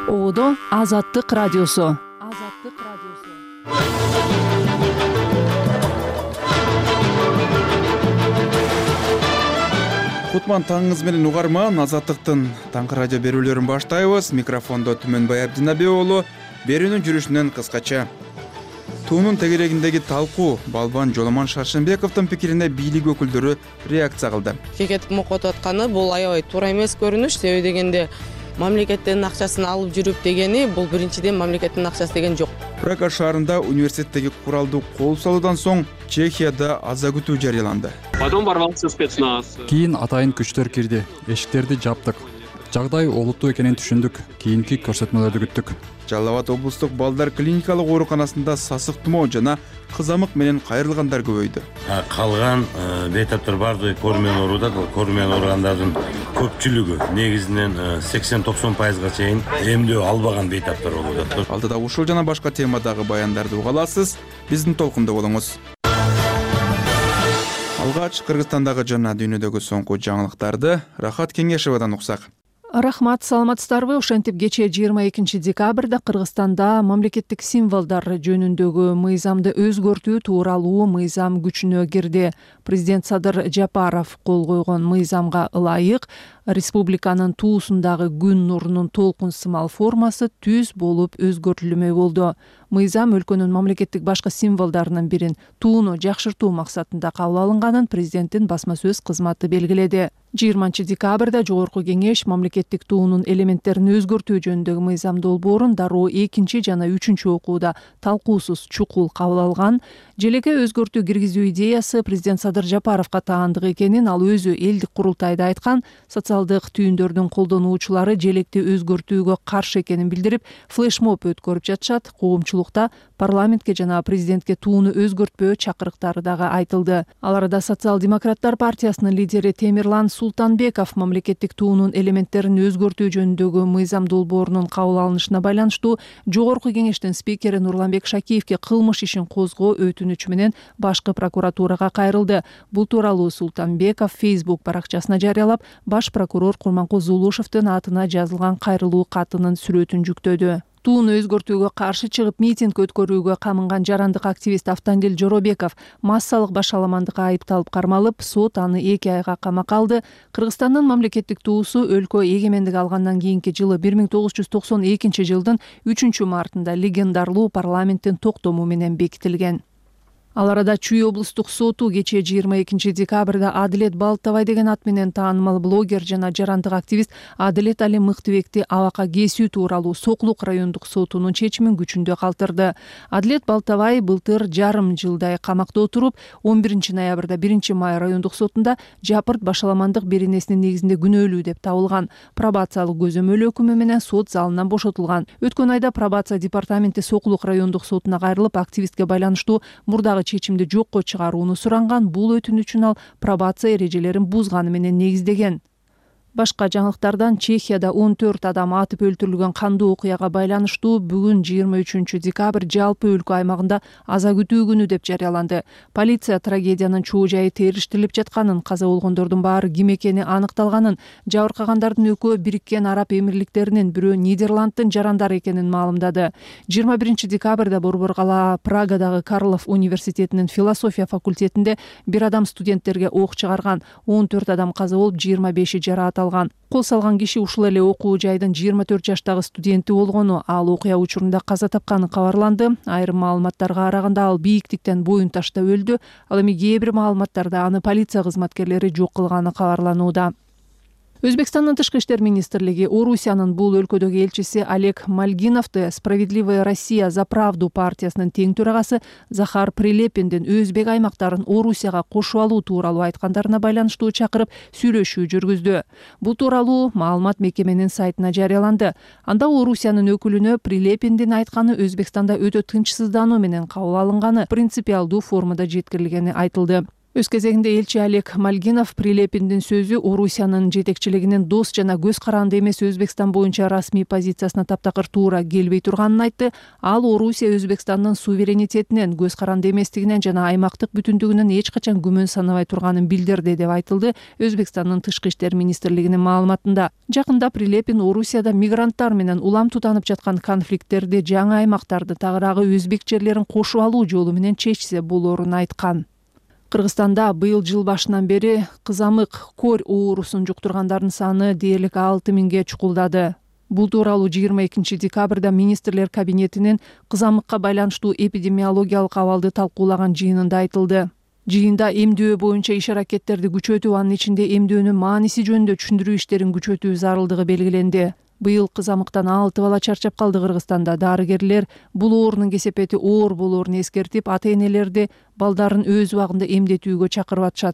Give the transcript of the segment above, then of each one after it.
Оодо Азаттык радиосу. Кутман таңыңыз менен угарман, Азаттыктын таңкы радио берүүлөрүн баштайбыз. Микрофондо Түмөнбай Абдинабек уулу. Берүүнүн жүрүшүнөн кыскача. Туунун тегерегиндеги талкуу Балбан Жоломон Шаршенбековдун пикирине бийлик өкүлдөрү реакция кылды. Кекетип мокотуп атканы бул аябай туура эмес көрүнүш. Себеби дегенде мамлекеттин акчасын алып жүрүп дегени бул биринчиден мамлекеттин акчасы деген жок. Прага шаарында университеттеги куралды кол салуудан соң Чехияда аза күтүү жарыяланды. Кийин атайын күчтөр кирди, эшиктерди жаптык. Жагдай олуттуу экенин түшүндүк. Кийинки көрсөтмөлөрдү күттүк. Жалал Абад облустук балдар клиникалык ооруканасында сасык тумоо жана кызамык менен кайрылгандар көбөйдү. Калган бейтаптар бардыгы кор менен оорудат. Кор менен ооругандардын көпчүлүгү негизинен 80-90%га чейин эмдөө албаган бейтаптар болуп атат. Алдыда ушул жана башка темадагы баяндарды уга аласыз. Биздин толкунда болуңуз. Алгач Кыргызстандагы жана дүйнөдөгү соңку жаңылыктарды Рахат Кеңешевадан уксак. Рахмат, саламатсыздарбы? Ошентип кечээ 22 декабрда Кыргызстанда мамлекеттик символдар жөнүндөгү мыйзамды өзгөртүү тууралуу мыйзам күчүнө кирди. Президент Садыр Жапаров кол койгон мыйзамга ылайык республиканын туусундагы күн нурунун толкун сымал формасы түз болуп өзгөртүлмөй болду. Мыйзам өлкөнүн мамлекеттик башкы символдарынын бирин тууну жакшыртуу максатында кабыл алынганын президенттин басма сөз кызматы белгиледи. 20 декабрда Жогорку Кеңеш мамлекеттик туунун элементтерин өзгөртүү жөнүндөгү мыйзам долбоорун дароо 2 жана 3 окууда талкуусуз чукул кабыл алган. Желеге өзгөртүү киргизүү идеясы президент Садыр Жапаровго таандык экенин ал өзү элдик курултайда айткан. Социалдык түйүндөрдүн колдонуучулары желекти өзгөртүүгө каршы экенин билдирип, флешмоб өткөрүп жатышат. Коомчулукта парламентке жана президентке тууну өзгөртпөө чакырыктары дагы айтылды. Ал арада Социал-демократтар партиясынын лидери Темирлан Султанбеков мамлекеттик туунун элементтерин өзгөртүү жөнүндөгү мыйзам долбоорунун кабыл алынышына байланыштуу Жогорку Кеңештин спикери Нурланбек Шакиевке кылмыш ишин козгоо өтүнүчү менен башкы прокуратурага кайрылды. Бул тууралуу Султанбеков Facebook баракчасына жарыялап, баш прокурор Курманкул Зулушевдин атына жазылган кайрылуу катынын сүрөтүн жүктөдү. Тууну өзгөртүүгө каршы чыгып митинг өткөрүүгө камынган жарандык активист Автандил Жоробеков массалык башаламандыкка айыпталып кармалып, сот аны 2 айга камакка алды. Кыргызстандын мамлекеттик туусу өлкө эгемендик алгандан кийинки жылы 1992 жылдын 3 мартында легендарлуу парламенттин токтому менен бекитилген. Ал арада Чүй облустук соту кечээ 22 декабрда Адилет Балтабай деген ат менен таанымал блогер жана жарандык активист Адилет Али Мыктыбекти абакка кесүү тууралуу Соклук райондук сотунун чечимин күчүндө калтырды. Адилет Балтабай былтыр жарым жылдай камакта отуруп, 11 ноябрда 1 май райондук сотунда жапырт башаламандык беренесинин негизинде күнөөлүү деп табылган. Пробациялык көзөмөл өкүмү менен сот залынан бошотулган. Өткөн айда пробация департаменти Соклук райондук сотуна кайрылып, активистке байланыштуу мурдагы чечимди жокко чыгарууну суранган. Бул өтүнүчүн ал пробация эрежелерин бузганы менен негиздеген. Башка жаңылыктардан Чехияда 14 адам атып өлтүрүлгөн кандуу окуяга байланыштуу бүгүн 23 декабрь жалпы өлкө аймагында аза күтүү күнү деп жарыяланды. Полиция трагедиянын чоо жайы териштирилип жатканын, каза болгондордун баары ким экени аныкталганын, жабыркагандардын экөө Бириккен Араб Эмирликтеринин, бирөө Нидерланддын жарандары экенин маалымдады. 21 декабрда Борбор кала Прагадагы Карлов университетинин философия факультетинде бир адам студенттерге ок чыгарган. 14 адам каза болуп, 25 жараат алган. Кол салган киши ушул эле окуу жайдын 24 жаштагы студенти болгону, ал окуя учурунда каза тапканы кабарланды. Айрым маалыматтарга караганда ал бийиктиктен боюн таштап өлдү. Ал эми кээ бир маалыматтарда аны полиция кызматкерлери жок кылганы кабарланууда. Өзбекстандын тышкы иштер министрлиги Орусиянын бул өлкөдөгү элчиси Олег Мальгиновду Справедливая Россия за правду партиясынын тең төрагасы Захар Прилепиндин өзбек аймактарын Орусияга кошуп алуу тууралуу айткандарына байланыштуу чакырып сүйлөшүү жүргүздү. Бул тууралуу маалымат мекеменин сайтына жарыяланды. Анда Орусиянын өкүлүнө Прилепиндин айтканы Өзбекстанда өтө тынчсыздануу менен кабыл алынганы, принципиалдуу формада жеткирилгени айтылды. Өз кезегинде элчи Олег Мальгинов Прилепиндин сөзү Орусиянын жетекчилигинин дос жана көз каранды эмес Өзбекстан боюнча расмий позициясына таптакыр туура келбей турганын айтты. Ал Орусия Өзбекстандын суверенитетинен, көз каранды эместигинен жана аймактык бүтүндүгүнөн эч качан күмөн санабай турганын билдирди деп айтылды Өзбекстандын тышкы иштер министрлигинин маалыматында. Жакында Прилепин Орусияда мигранттар менен улам тутанып жаткан конфликттерди жаңы аймактарды тагыраагы өзбек жерлерин кошуп алуу жолу менен чечсе болоорун айткан. Кыргызстанда быйыл жыл башынан бери кызамык корь оорусун жуктургандардын саны дээрлик 6000ге чукулдады. Бул тууралуу 22 декабрда министрлер кабинетинин кызамыкка байланыштуу эпидемиологиялык абалды талкуулаган жыйынында айтылды. Жыйында эмдөө боюнча иш-аракеттерди күчөтүү, анын ичинде эмдөөнүн мааниси жөнүндө түшүндүрүү иштерин күчөтүү зарылдыгы белгиленди. Быйыл кызамыктан 6 бала чарчап калды Кыргызстанда. Дарыгерлер бул оорунун кесепети оор болоорун эскертип, ата-энелерди балдарын өз убагында эмдетүүгө чакырып атышат.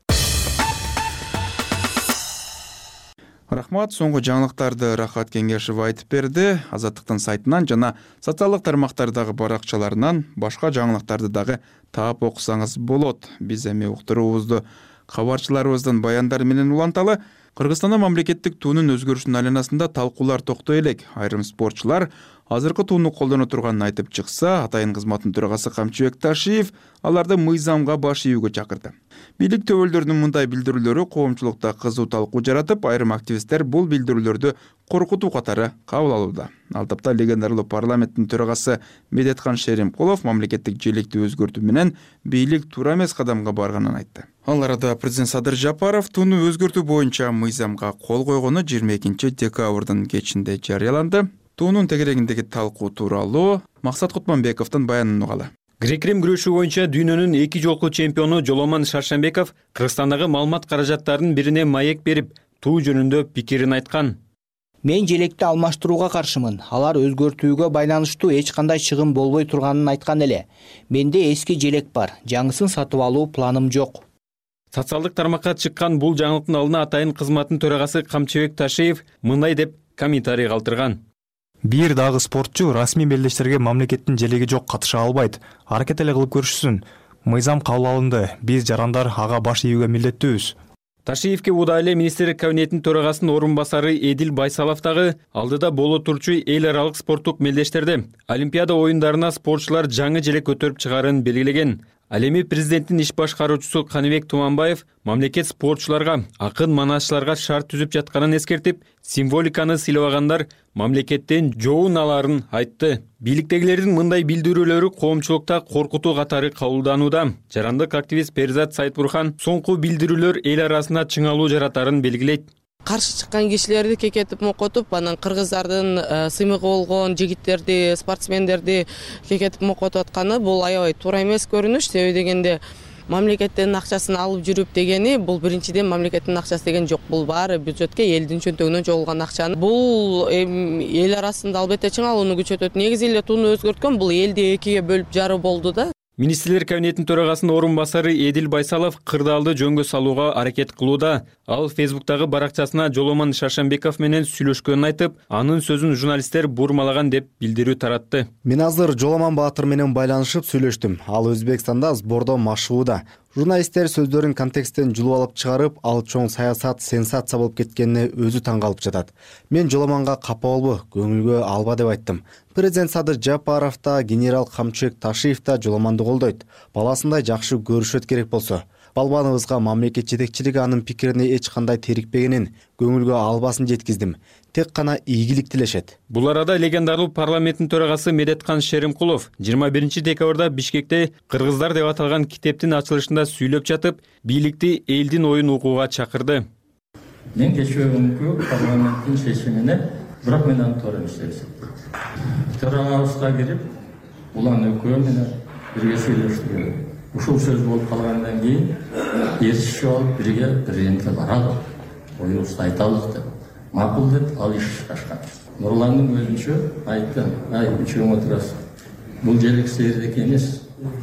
Рахмат, соңку жаңылыктарды Рахат Кеңешев айтып берди. Азаттыктын сайтынан жана социалдык тармактардагы баракчаларынан башка жаңылыктарды дагы таап окусаңыз болот. Биз эми уктуруубузду кабарчыларыбыздын баяндары менен уланталы. Кыргызстанда мамлекеттик туунун өзгөрүшүнүн айланасында талкуулар токтой элек. Айрым спортчулар азыркы тууну колдоно турганын айтып чыкса, атайын кызматтын төрагасы Камчыбек Ташиев аларды мыйзамга баш ийүүгө чакырды. Бийлик төбөлдөрүнүн мындай билдирүүлөрү коомчулукта кызуу талкуу жаратып, айрым активисттер бул билдирүүлөрдү коркутуу катары кабыл алууда. Ал тапта легендарлуу парламенттин төрагасы Медеткан Шеримкулов мамлекеттик желекти өзгөртүү менен бийлик туура эмес кадамга барганын айтты. Ал арада президент Садыр Жапаров тууну өзгөртүү боюнча мыйзамга кол койгону 22 декабрдын кечинде жарыяланды. Туунун тегерегиндеги талкуу тууралуу Максат Кутманбековдун баянын угалы. Грек-рим күрөшү боюнча дүйнөнүн 2 жолку чемпиону Жоломан Шаршембеков Кыргызстандагы маалымат каражаттарынын бирине маек берип, туу жөнүндө пикирин айткан. Мен желекти алмаштырууга каршымын. Алар өзгөртүүгө байланыштуу эч кандай чыгым болбой турганын айткан эле. Менде эски желек бар, жаңысын сатып алуу планым жок. Социалдык тармакка чыккан бул жаңылыктын алдына атайын кызматтын төрагасы Камчыбек Ташиев мындай деп комментарий калтырган. Бир дагы спортчу расмий белдештерге мамлекеттин желеги жок катыша албайт. Аракет эле кылып көрүшсүн. Мыйзам кабыл алынды. Биз жарандар ага баш ийүүгө милдеттүүбүз. Ташиевке ууда эле министрлер кабинетинин төрагасынын орун басары Эдил Байсалов дагы алдыда боло турчу эл аралык спорттук мелдештерде Олимпиада оюндарына спортчулар жаңы желек көтөрүп чыгарын белгилеген. Ал эми президенттин иш башкаруучусу Каныбек Туманбаев мамлекет спортчуларга, акын манашчыларга шарт түзүп жатканын эскертип, символиканы сыйлабагандар мамлекеттен жоон аларын айтты. Бийликтегилердин мындай билдирүүлөрү коомчулукта коркутуу катары кабылданууда. Жарандык активист Перизат Сайтбурхан соңку билдирүүлөр эл арасында чыңалуу жаратарын белгилейт. Каршы чыккан кишилерди кекетип мокотуп, анан кыргыздардын сыймыгы болгон жигиттерди, спортсмендерди кекетип мокотуп атканы бул аябай туура эмес көрүнүш. Себеби дегенде мамлекеттин акчасын алып жүрүп дегени бул биринчиден мамлекеттин акчасы деген жок. Бул баары бюджетке, элдин чөнтөгүнөн чогулган акчаны. Бул эл арасында албетте чыңалууну күчөтөт. Негизи эле тууну өзгөрткөн бул элди экиге бөлүп жаруу болду да. Министрлер кабинетинин төрагасынын орун басары Эдил Байсалов кырдаалды жөнгө салууга аракет кылууда. Ал Фейсбуктагы баракчасына Жоломан Шаршембеков менен сүйлөшкөнүн айтып, анын сөзүн журналисттер бурмалаган деп билдирүү таратты. Мен азыр Жоломан Баатыр менен байланышып сүйлөштүм. Ал Өзбекстанда сбордо машыгууда. Журналисттер сөздөрүн контексттен жулуп алып чыгарып, ал чоң саясат сенсация болуп кеткенине өзү таң калып жатат. Мен Жоломанга капа болбо, көңүлгө алба деп айттым. Президент Садыр Жапаров да, генерал Камчыбек Ташиев да Жоломанды колдойт. Баласындай жакшы көрүшөт керек болсо. Балбаныбызга мамлекет жетекчилиги анын пикирине эч кандай терикпегенин, көңүлгө албасын жеткиздим. Тек гана ийгилик тилешет. Бул арада легендарлуу парламенттин төрагасы Медеткан Шеримкулов 21 декабрда Бишкекте кыргыздар деп аталган китептин ачылышында сүйлөп жатып, бийликти элдин оюн угууга чакырды. Мен кечүүгүнкү парламенттин чечимине, бирок мен аны туура эмес деп эсептейм. Төрагабызга кирип, улан экөө менен бирге сүйлөштүк. Ушул сөз болуп калгандан кийин эрişişи алып бирге президентке баралы, оюбузду айтабыз деп. Макул деп ал иш башкан. Нурландын өзүнчө айтты, ай үчөөң отурасыз. Бул желек силердики эмес.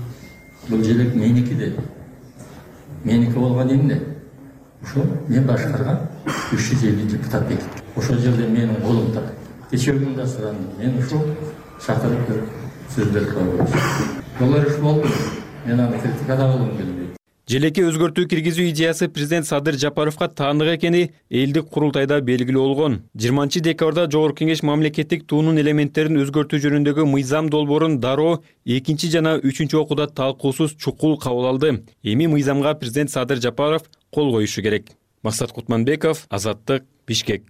Бул желек меники деп. Меники болгон эмне? Ошо мен башкарган 350 депутат бекит. Ошол жерде менин колум так. Кечөөгүн да сурандым. Мен ушул чакырып сөздөр койгом. Долар иш болду. Мен аны критикада кылгым келбейт. Желекке өзгөртүү киргизүү идеясы президент Садыр Жапаровго таанык экени элдик курултайда белгилүү болгон. 20 декабрда Жогорку Кеңеш мамлекеттик туунун элементтерин өзгөртүү жөнүндөгү мыйзам долбоорун дароо 2 жана 3 окууда талкуусуз чукул кабыл алды. Эми мыйзамга президент Садыр Жапаров кол коюшу керек. Максат Кутманбеков, Азаттык, Бишкек.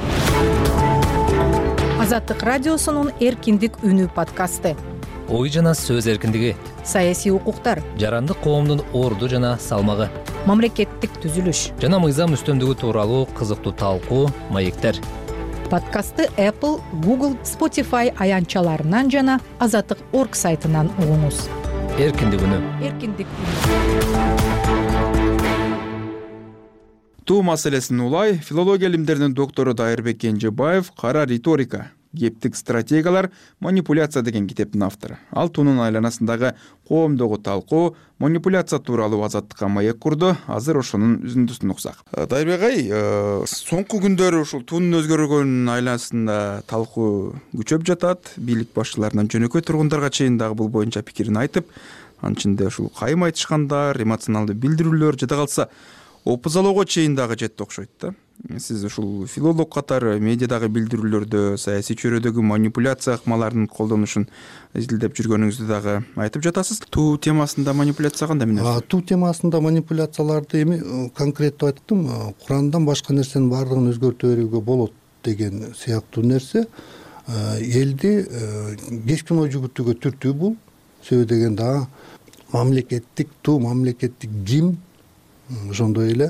Азаттык радиосунун эркиндик үнү подкасты. Ой жана сөз эркиндиги, Саясий укуктар, жарандык коомдун орду жана салмагы, мамлекеттик түзүлүш жана мыйзам үстөмдүгү тууралуу кызыктуу талкуу, маектер. Подкастты Apple, Google, Spotify аянтчаларынан жана Азаттык.org сайтынан угуңуз. Эркиндик үнү. Эркиндик үнү. Туу маселесин улай филология илимдеринин доктору Дайырбек Кенжебаев «Кара риторика, кептик стратегиялар, манипуляция» деген китептин автору. Ал туунун айланасындагы коомдогу талкуу, манипуляция тууралуу Азаттыкка маек курду. Азыр ошонун үзүндүсүн уксак. Дайырбек ай, соңку күндөрү ушул туунун өзгөргөнүнүн айланасында талкуу күчөп жатат. Бийлик башчыларынан жөнөкөй тургундарга чейин дагы бул боюнча пикирин айтып, анын ичинде ушул кайым айтышкандар, эмоционалдуу билдирүүлөр, жада калса опузалоого чейин дагы жетти окшойт да. Сиз ушул филолог катары медиадагы билдирүүлөрдө саясий чөйрөдөгү манипуляция ыкмаларынын колдонушун изилдеп жүргөнүңүздү дагы айтып жатасыз. Туу темасында манипуляция кандай эмне? Туу темасында манипуляцияларды эми конкреттүү айттым. Курандан башка нерсенин баардыгын өзгөртө берүүгө болот деген сыяктуу нерсе элди кескин ой жүгүртүүгө түртүү бул. Себеби дегенде дагы мамлекеттик туу, мамлекеттик гимн, ошондой эле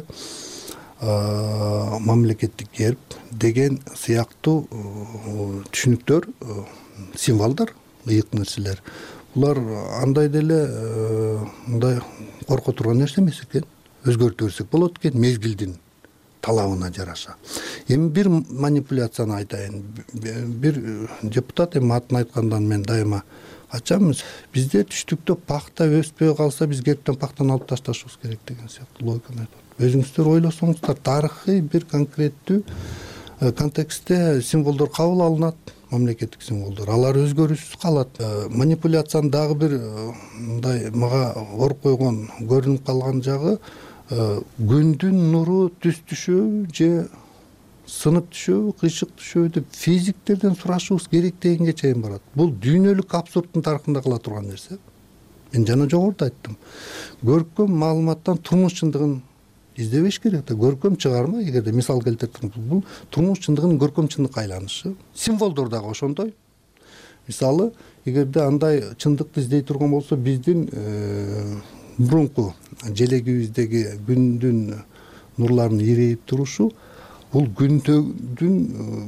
мамлекеттик герб деген сыяктуу түшүнүктөр, символдор, ыйык нерселер. Булар андай деле мындай корко турган нерсе эмес экен. Өзгөртө берсек болот экен мезгилдин талабына жараша. Эми бир манипуляцияны айтайын. Бир депутат эми атын айткандан мен дайыма ачамыз. Бизде түштүктө пахта өспөй калса биз гербтен пахтаны алып ташташыбыз керек деген сыяктуу логиканы айтат. Өзүңүздөр ойлосоңуздар, тарыхый бир конкреттүү контекстте символдор кабыл алынат, мамлекеттик символдор. Алар өзгөрүүсүз калат. Манипуляциянын дагы бир мындай мага ор койгон, көрүнүп калган жагы күндүн нуру түз түшөбү же сынып түшөбү, кыйшык түшөбү деп физиктерден сурашыбыз керек дегенге чейин барат. Бул дүйнөлүк абсурдтун тарыхында кыла турган нерсе. Мен жана жогоруда айттым. Көркөм маалыматтан турмуш чындыгын издебеш керек да. Көркөм чыгарма, эгерде мисал келтирсем, бул турмуш чындыгынын көркөм чындыкка айланышы. Символдор дагы ошондой. Мисалы, эгерде андай чындыкты издей турган болсо, биздин мурунку желегибиздеги күндүн нурларынын ирейип турушу бул күндүн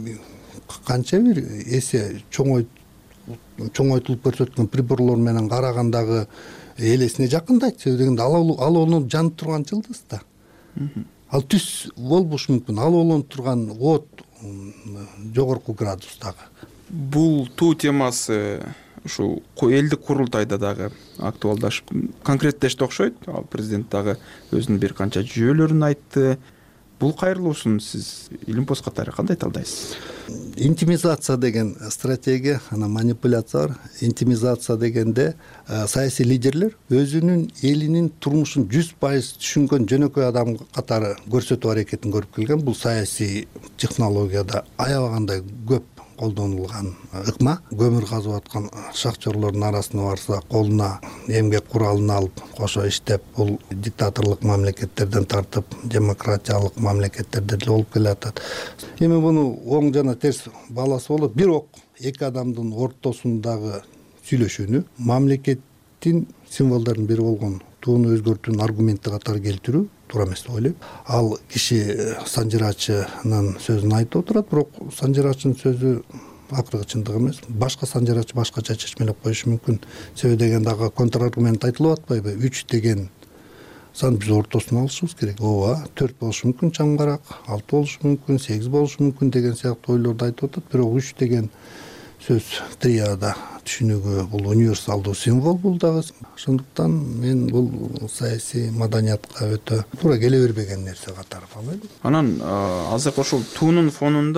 канча бир эсе чоңойтулуп көрсөткөн приборлор менен карагандагы элесине жакындайт. Себеби дегенде ал олонуп жанып турган жылдыз да. Ал түз болбошу мүмкүн. Ал олонуп турган от жогорку градустагы. Бул туу темасы ушул элдик курултайда дагы актуалдашып, конкреттешти окшойт. Ал президент дагы өзүнүн бир канча жүйөлөрүн айтты. Бул кайрылуусун сиз Илимпост катары кандай талдайсыз? Интимизация деген стратегия, манипуляция бар. Интимизация дегенде саясий лидерлер өзүнүн элинин турмушун 100% түшүнгөн жөнөкөй адам катары көрсөтүү аракетин көрүп келген. Бул саясий технологияда аябагандай көп колдонулган ыкма. Көмүр казып аткан шахтерлордун арасына барса, колуна эмгек куралын алып кошо иштеп, бул диктаторлук мамлекеттерден тартып демократиялык мамлекеттерде деле болуп келатат. Эми муну оң жана терс баласы болот. Бирок эки адамдын ортосундагы сүйлөшүүнү мамлекеттин символдорунун бири болгон тууну өзгөртүүнүн аргументи катары келтирүү туура эмес деп ойлойм. Ал киши санжырачынын сөзүн айтып отурат, бирок санжырачынын сөзү акыркы чындык эмес. Башка санжырачы башкача чечмелеп коюшу мүмкүн. Себеби деген дагы контраргумент айтылып атпайбы? 3 деген сан биз ортосуна алышыбыз керек. Ооба, 4 болушу мүмкүн чаңгарак, 6 болушу мүмкүн, 8 болушу мүмкүн деген сыяктуу ойлорду айтып атат. Бирок 3 деген сөз триада түшүнүгү бул универсалдуу символ бул дагы. Ошондуктан мен бул саясий маданиятка өтө туура келе бербеген нерсе катары кабыл. Анан азыр ошол туунун фонунда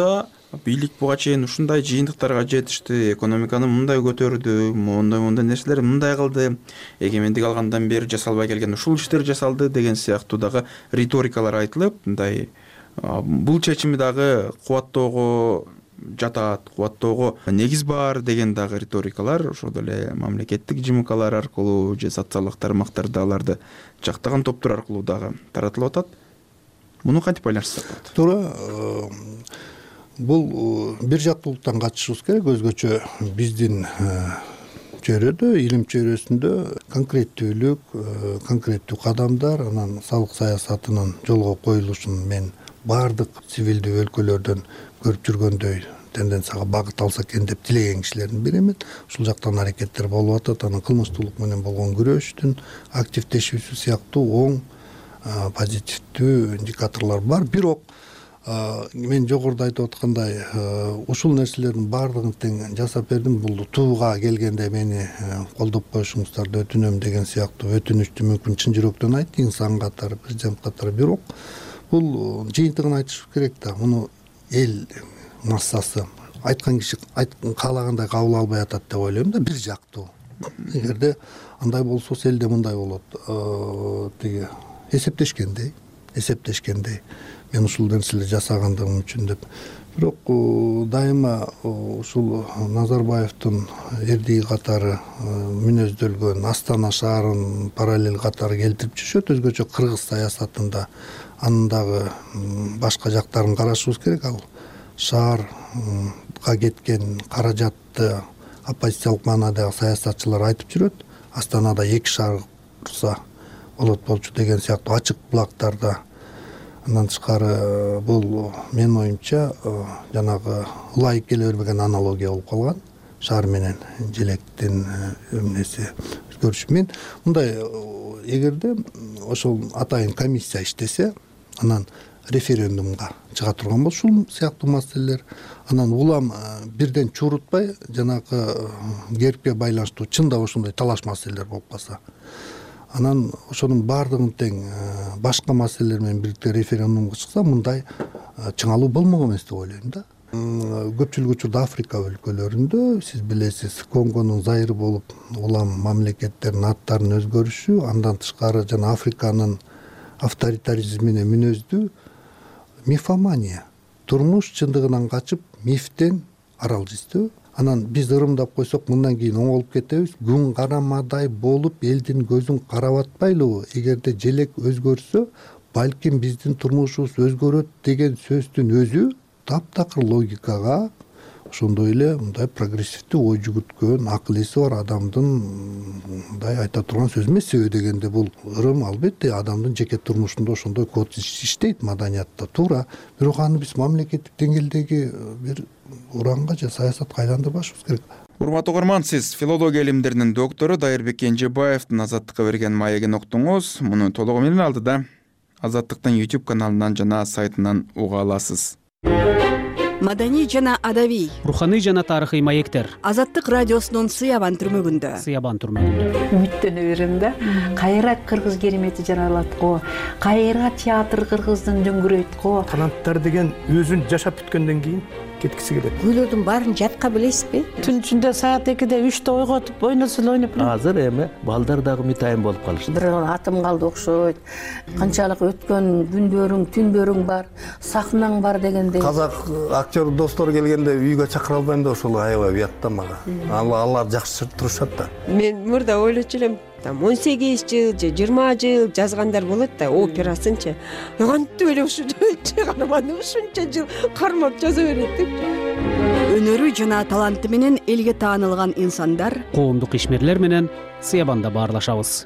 бийлик буга чейин ушундай жыйынтыктарга жетишти, экономиканы мындай көтөрдү, мындай нерселер мындай кылды, эгемендик алгандан бери жасалбай келген ушул иштер жасалды деген сыяктуу дагы риторикалар айтылып, мындай бул чечими дагы кубаттоого жатат, кубаттоого негиз бар деген дагы риторикалар ошол эле мамлекеттик ЖМКлар аркылуу же социалдык тармактарда аларды жактаган топтор аркылуу дагы таратылып атат. Муну кантип байланыштырсак болот? Туура, бул бир жактуулуктан качышыбыз керек. Өзгөчө биздин чөйрөдө, илим чөйрөсүндө конкреттүүлүк, конкреттүү кадамдар, анан салык саясатынын жолго коюлушун мен баардык цивилдүү өлкөлөрдөн көрүп жүргөндөй тенденцияга багыт алса экен деп тилеген кишилердин биримен. Ушул жактан аракеттер болуп атат. Анан кылмыштуулук менен болгон күрөштүн активдешүүсү сыяктуу оң позитивдүү индикаторлор бар. Бирок мен жогоруда айтып аткандай ушул нерселердин баардыгын тең жасап бердим. Бул тууга келгенде мени колдоп коюшуңуздарды өтүнөм деген сыяктуу өтүнүчтү мүмкүн чын жүрөктөн айтты инсан катары, президент катары. Бирок бул жыйынтыгын айтыш керек да. Муну эл массасы айткан киши каалагандай кабыл албай атат деп ойлойм да, бир жактуу. Эгерде андай болсо элде мындай болот. Тиги эсептешкендей мен ушул нерселерди жасагандыгым үчүн деп. Бирок дайыма ушул Назарбаевдин эрдиги катары мүнөздөлгөн Астана шаарын параллель катары келтирип жүрүшөт. Өзгөчө кыргыз саясатында анын дагы башка жактарын карашыбыз керек. Ал шаарга кеткен каражатты оппозициялык маанадагы саясатчылар айтып жүрөт. Астанада 2 шаар курса болот болчу деген сыяктуу ачык булактарда. Андан тышкары бул менин оюмча жанагы ылайык келе бербеген аналогия болуп калган. Шаар менен желектин эмнеси өзгөрүшү. Мен мындай, эгерде ошол атайын комиссия иштесе, анан референдумга чыга турган болсо ушул сыяктуу маселелер, анан улам бирден чурутпай жанагы керпке байланыштуу чында ошондой талаш маселелер болуп калса, анан ошонун баардыгын тең башка маселелер менен бирдикте референдумга чыкса, мындай чыңалуу болмок эмес деп ойлойм да. Көпчүлүк учурда Африка өлкөлөрүндө сиз билесиз, Конгонун зайыры болуп улам мамлекеттердин аттарынын өзгөрүшү, андан тышкары жана Африканын авторитаризмине мүнөздүү мифомания, турмуш чындыгынан качып мифтен арал издөө. Анан биз ырымдап койсок мындан кийин оңолуп кетебиз. Күн карамадай болуп элдин көзүн карап атпайлыбы? Эгерде желек өзгөрсө, балким биздин турмушубуз өзгөрөт деген сөздүн өзү таптакыр логикага, ошондой эле мындай прогрессивдүү ой жүгүткөн, акыл эси бар адамдын мындай айта турган сөзү эмес. Себеби дегенде бул ырым албетте адамдын жеке турмушунда ошондой код иштейт маданиятта, туура. Бирок аны биз мамлекеттик деңгээлдеги бир уранга же саясатка айландырбашыбыз керек. Урматтуу угарман, сиз филология илимдеринин доктору Дайырбек Кенжебаевдин Азаттыкка берген маегин уктуңуз. Муну толугу менен алдыда Азаттыктын YouTube каналынан жана сайтынан уга аласыз. Маданий жана адабий, руханий жана тарыхый маектер. Азаттык радиосунун Сыябан түрмөгүндө. Үмүттөнө берем да. Кайра кыргыз керемети жаралат го, кайра театр кыргыздын дөңгүрөйт го. Таланттар деген өзүн жашап бүткөндөн кийин кеткиси келет. Күйлөрдүн баарын жатка билесизби? Түн ичинде саат 2-де 3-те ойготуп ойносо ойноп. Азыр эми балдар дагы митайын болуп калышты. Бир атым калды окшойт. Канчалык өткөн күндөрүң, түндөрүң бар, сахнаң бар дегенде. Казак актер достор келгенде үйгө чакыра албайм да, ошол аябай уят да мага. Алар жакшы турушат да. Мен мурда ойлочу элем, 18 жыл же 20 жыл жазгандар болот да, операсынчы. Кантип эле ушунча карманды, ушунча жыл кармап жаза берет деп. Өнөрү жана таланты менен элге таанылган инсандар, коомдук ишмерлер менен Сыябанда баарлашабыз.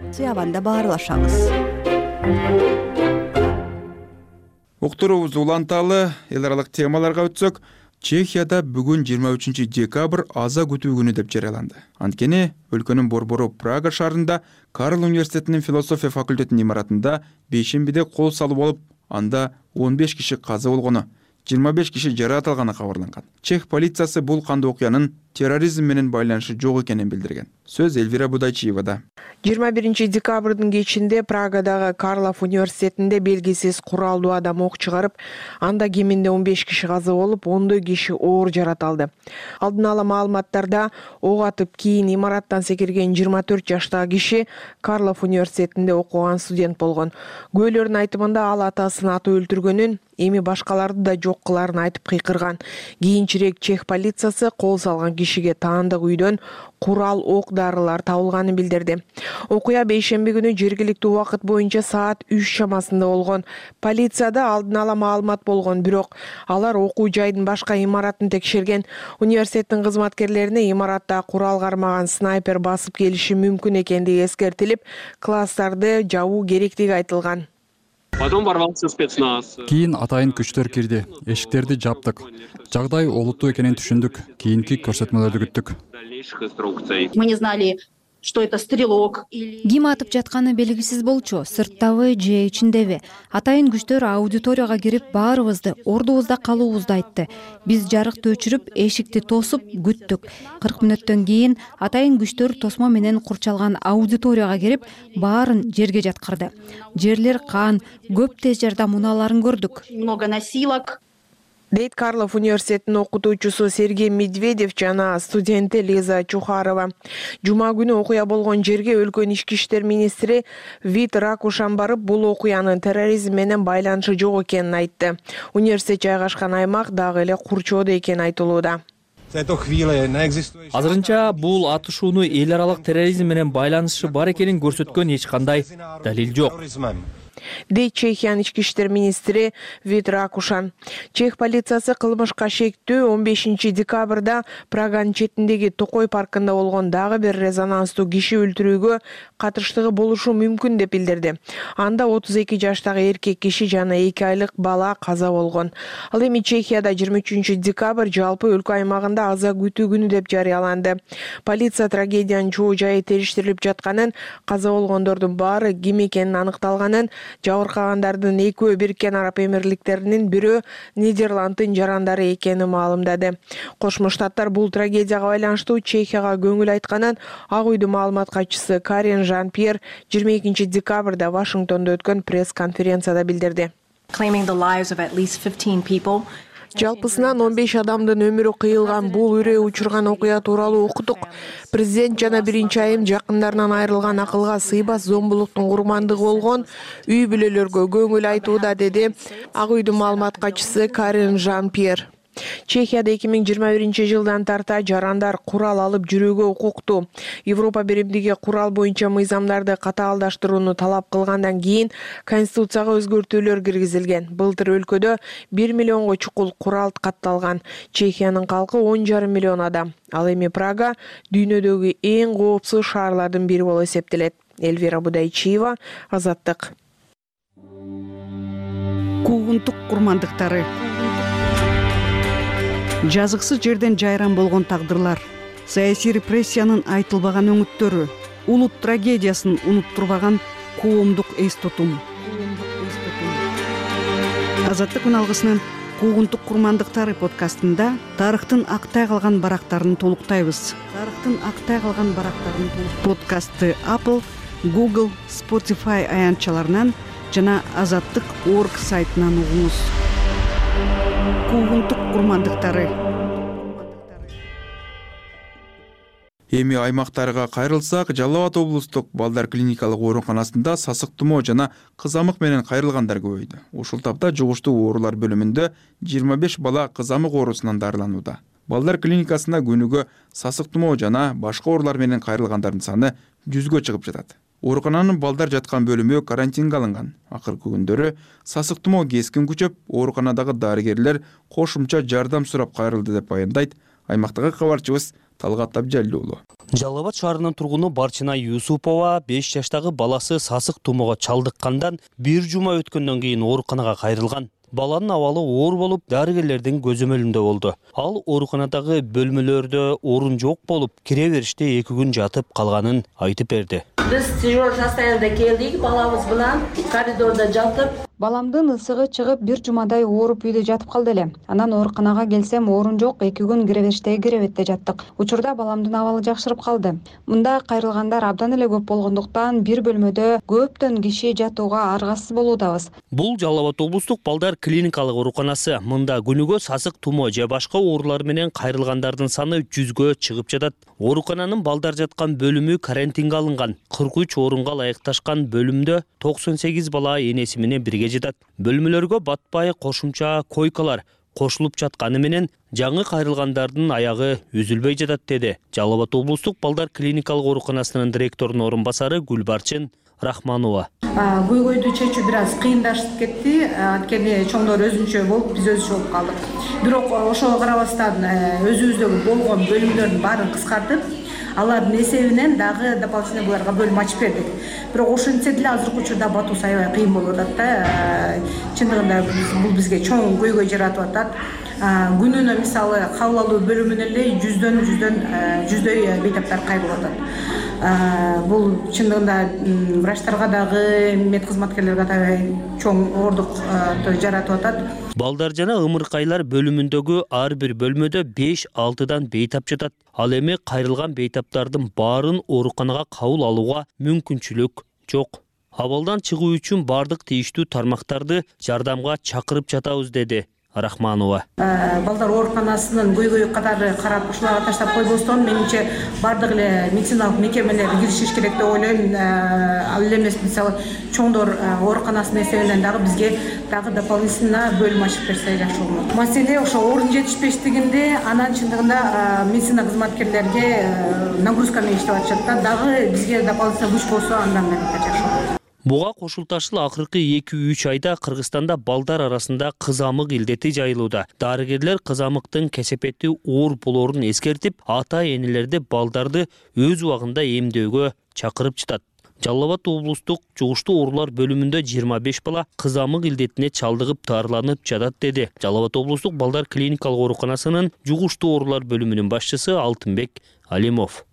Уктуруубузду уланталы эл аралык темаларга өтсөк, Чехияда бүгүн 23 декабрь аза күтүү күнү деп жарыяланды. Анткени өлкөнүн борбору Прага шаарында Карл университетинин философия факультетинин имаратында бейшембиде кол салуу болуп, анда 15 киши каза болгону, 25 киши жаракат алганы кабарланган. Чех полициясы бул кандуу окуянын терроризм менен байланышы жок экенин билдирген. Сөз Эльвира Будайчиевада. 21 декабрдын кечинде Прагадагы Карлов университетинде белгисиз куралдуу адам ок чыгарып, анда кеминде 15 киши каза болуп, 10 киши оор жараталды. Алдын ала маалыматтарда ок атып кийин имараттан секирген 24 жаштагы киши Карлов университетинде окуган студент болгон. Күбөлөрдүн айтымында ал атасын атып өлтүргөнүн, эми башкаларды да жок кыларын айтып кыйкырган. Кийинчерээк чех полициясы кол салган кишиге таандык үйдөн курал, ок дарылар табылганын билдирди. Окуя бейшемби күнү жергиликтүү убакыт боюнча саат 3 чамасында болгон. Полицияда алдын ала маалымат болгон, бирок алар окуу жайдын башка имаратын текшерген. Университеттин кызматкерлерине имаратта курал кармаган снайпер басып келиши мүмкүн экендиги эскертилип, класстарды жабуу керектиги айтылган. Кийин атайын күчтөр кирди, эшиктерди жаптык. Жагдай олуттуу экенин түшүндүк. Кийинки көрсөтмөлөрдү күттүк. Мы не знали, что это стрелок. Ким атып жатканы белгисиз болчу, сырттабы же ичиндеби. Атайын күчтөр аудиторияга кирип баарыбызды ордубузда калуубузду айтты. Биз жарыкты өчүрүп, эшикти тосуп күттүк. 40 мүнөттөн кийин атайын күчтөр тосмо менен курчалган аудиторияга кирип, баарын жерге жаткырды. Жерлер кан, көп тез жардам унааларын көрдүк. Много носилок. Дейт Карлов университетинин окутуучусу Сергей Медведев жана студенти Лиза Чухарова. Жума күнү окуя болгон жерге өлкөнүн ички иштер министри Вит Ракушан барып, бул окуянын терроризм менен байланышы жок экенин айтты. Университет жайгашкан аймак дагы эле курчоодо экени айтылууда. Азырынча бул атышууну эл аралык терроризм менен байланышы бар экенин көрсөткөн эч кандай далил жок. Дейт Чехиянын ички иштер министри Вит Ракушан. Чех полициясы кылмышка шектүү 15 декабрда Праганын четиндеги Токой паркында болгон дагы бир резонанстуу киши өлтүрүүгө катыштыгы болушу мүмкүн деп билдирди. Анда 32 жаштагы эркек киши жана 2 айлык бала каза болгон. Ал эми Чехияда 23 декабрь жалпы өлкө аймагында аза күтүү күнү деп жарыяланды. Полиция трагедиянын чоо жайы териштирилип жатканын, каза болгондордун баары ким экенин аныкталганын, жабыркагандардын экөө Бириккен Араб Эмирликтеринин, бирөө Нидерланддын жарандары экени маалымдады. Кошмо Штаттар бул трагедияга байланыштуу Чехияга көңүл айтканын Ак үйдүн маалымат катчысы Карен Жан-Пьер 22 декабрда Вашингтондо өткөн пресс-конференцияда билдирди. Жалпысынан 15 адамдын өмүрү кыйылган бул үрөй учурган окуя тууралуу окудук. Президент жана биринчи айым жакындарынан айрылган акылга сыйбас зомбулуктун курмандыгы болгон үй бүлөлөргө көңүл айтууда, деди Ак үйдүн маалымат катчысы Карен Жан-Пьер. Чехияда 2021 жылдан тарта жарандар курал алып жүрүүгө укуктуу. Европа биримдиги курал боюнча мыйзамдарды катаалдаштырууну талап кылгандан кийин Конституцияга өзгөртүүлөр киргизилген. Былтыр өлкөдө 1 миллионго чукул курал катталган. Чехиянын калкы 10,5 миллион адам. Ал эми Прага дүйнөдөгү эң коопсуз шаарлардын бири болуп эсептелет. Эльвира Будайчиева, Азаттык. Куугунтук курмандыктары. Жазыксыз жерден жайран болгон тагдырлар, саясий репрессиянын айтылбаган өңүттөрү, улут трагедиясын унуттурбаган коомдук эс тутум. Азаттык үналгысынын Куугунтук курмандыктары подкастында тарыхтын актай калган барактарын толуктайбыз. Подкастты Apple, Google, Spotify аянтчаларынан жана Азаттык.org сайтынан угуңуз. Куугунтук курмандыктары. Эми аймактарга кайрылсак, Жалал Абад облустук балдар клиникалык ооруканасында сасык тумоо жана кызамык менен кайрылгандар көбөйдү. Ушул тапта жугуштуу оорулар бөлүмүндө 25 бала кызамык оорусунан дарыланууда. Балдар клиникасына күнүгө сасык тумоо жана башка оорулар менен кайрылгандардын саны 100гө чыгып жатат. Оорукананын балдар жаткан бөлүмү карантинге алынган. Акыркы күндөрү сасык тумоо кескин күчөп, ооруканадагы дарыгерлер кошумча жардам сурап кайрылды деп баяндайт аймактагы кабарчыбыз Талгат Абжалил уулу. Жалал Абад шаарынын тургуну Барчина Юсупова 5 жаштагы баласы сасык тумоого чалдыккандан 1 жума өткөндөн кийин ооруканага кайрылган. Баланын абалы оор болуп, дарыгерлердин көзөмөлүндө болду. Ал ооруканадагы бөлмөлөрдө орун жок болуп, кире бериште 2 күн жатып калганын айтып берди. Биз тяжелый состояниеде келдик, балабыз менен коридордо жатып, Баламдын ысыгы чыгып, бир жумадай ооруп үйдө жатып калды элем. Анан ооруканага келсем, орун жок, 2 күн киребетте жаттык. Учурда баламдын абалы жакшырып калды. Мында кайрылгандар абдан эле көп болгондуктан бир бөлмөдө көптөн киши жатууга аргасыз болуудабыз. Бул Жалал Абад облустук балдар клиникалык ооруканасы. Мында күнүгө сасык тумо же башка оорулар менен кайрылгандардын саны 100гө чыгып жатат. Оорукананын балдар жаткан бөлүмү карантинге алынган. 43 орунга ылайыкташкан бөлүмдө 98 бала энеси менен бирге жатат. Бөлмөлөргө батпай кошумча койкалар кошулуп жатканы менен жаңы кайрылгандардын аягы үзүлбөй жатат, деди Жалал Абад облустук балдар клиникалык ооруканасынын директорунун орун басары Гүлбарчын Рахманова. Көйгөйдү чечүү бир аз кыйындашып кетти. Анткени чоңдор өзүнчө болуп, биз өзүнчө болуп калдык. Бирок ошого карабастан өзүбүздөгү болгон бөлүмдөрдүн баарын кыскартып, алардын эсебинен дагы дополнительный буларга бөлүм ачып бердик. Бирок ошентсе деле азыркы учурда батуу аябай кыйын болуп атат да. Чындыгында бул бизге чоң көйгөй жаратып атат. Күнүнө мисалы кабыл алуу бөлүмүнөн эле жүздөй бейтаптар кайрылып атат. Бул чындыгында врачтарга дагы, медкызматкерлерге дагы чоң оордук жаратып атат. Балдар жана ымыркайлар бөлүмүндөгү ар бир бөлмөдө 5-6дан бейтап жатат. Ал эми кайрылган бейтаптардын баарын ооруканага кабыл алууга мүмкүнчүлүк жок. Абалдан чыгуу үчүн бардык тийиштүү тармактарды жардамга чакырып жатабыз, деди Рахманова. Балдар ооруканасынын көйгөйү катары карап ушуларга таштап койбостон, менимче бардык эле медициналык мекемелер киришиш керек деп ойлойм. Ал эмес мисалы чоңдор ооруканасынын эсебинен дагы бизге дагы дополнительно бөлүм ачып берсе жакшы болот. Маселе ошо орун жетишпештигинде, анан чындыгында медицина кызматкерлерге нагрузка менен иштеп атышат да, дагы бизге дополнительно күч болсо андан жакшы болот. Буга кошулташыл акыркы 2-3 айда Кыргызстанда балдар арасында кызамык илдети жайылууда. Дарыгерлер кызамыктын кесепети оор болоорун эскертип, ата-энелерди балдарды өз убагында эмдөөгө чакырып жатат. Жалал Абад облустук жугуштуу оорулар бөлүмүндө 25 бала кызамык илдетине чалдыгып дарыланып жатат, деди Жалал Абад облустук балдар клиникалык ооруканасынын жугуштуу оорулар бөлүмүнүн башчысы Алтынбек Алимов.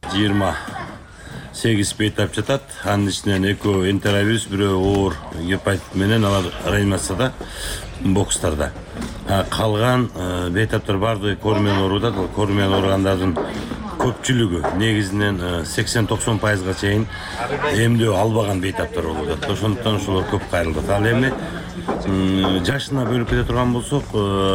8 бейтап жатат. Анын ичинен 2 энтеровирус, бирөө оор гепатит менен алар реанимацияда, бокстарда. Калган бейтаптар бардыгы көрмөн оорудат. Көрмөн ооругандардын көпчүлүгү негизинен 80-90%га чейин эмдөө албаган бейтаптар болуп атат. Ошондуктан ошолор көп кайрылат. Ал эми жашына бөлүп кете турган болсок,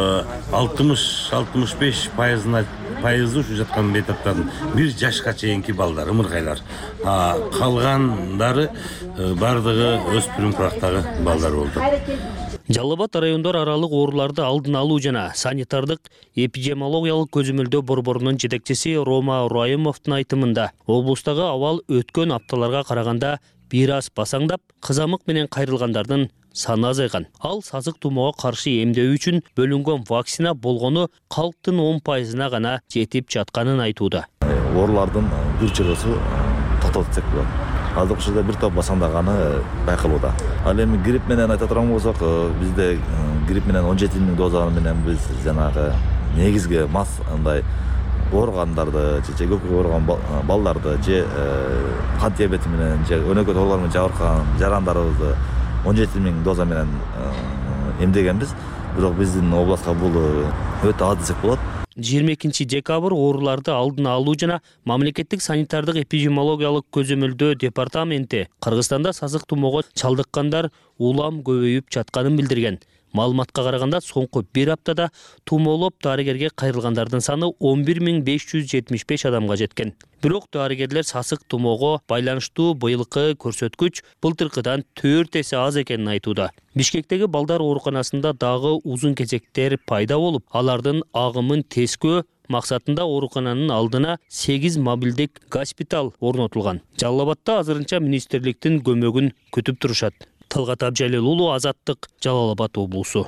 60-65% ушу жаткан бейтаптардын 1 жашка чейинки балдар, ымыркайлар. Калгандары бардыгы өспүрүм курактагы балдар болду. Жалал Абад райондор аралык ооруларды алдын алуу жана санитардык эпидемиологиялык көзөмөлдөө борборунун жетекчиси Рома Урайымовдун айтымында, облустагы абал өткөн апталарга караганда бир аз басаңдап, кызамык менен кайрылгандардын саны азайган. Ал сасык тумоого каршы эмдөө үчүн бөлүнгөн вакцина болгону калктын 10%-на гана жетип жатканын айтууда. Оорулардын бир чыгысы токтотуп десек болот. Азыркы учурда бир топ басаңдаганы байкалууда. Ал эми грипп менен айта турган болсок, бизде грипп менен 17 000 доза менен биз жанагы негизги масс андай ооругандарды, же көпкө ооруган балдарды, же кант диабети менен, же өнөкөт оорулар менен жабыркан жарандарыбызды 17 000 доза менен эмдегенбиз. Бирок биздин областка бул өтө аз десек болот. 22 декабрь ооруларды алдын алуу жана мамлекеттик санитардык эпидемиологиялык көзөмөлдөө департаменти Кыргызстанда сасык тумоого чалдыккандар улам көбөйүп жатканын билдирген. Маалыматка караганда соңку 1 аптада тумоолоп дарыгерге кайрылгандардын саны 11 575 адамга жеткен. Бирок дарыгерлер сасык тумоого байланыштуу быйылкы көрсөткүч былтыркыдан 4 эсе аз экенин айтууда. Бишкектеги балдар ооруканасында дагы узун кезектер пайда болуп, алардын агымын тескөө максатында оорукананын алдына 8 мобилдик госпиталь орнотулган. Жалал Абадда азырынча министрликтин көмөгүн күтүп турушат. Талгат Абжалил уулу, Азаттык, Жалал Абад облусу.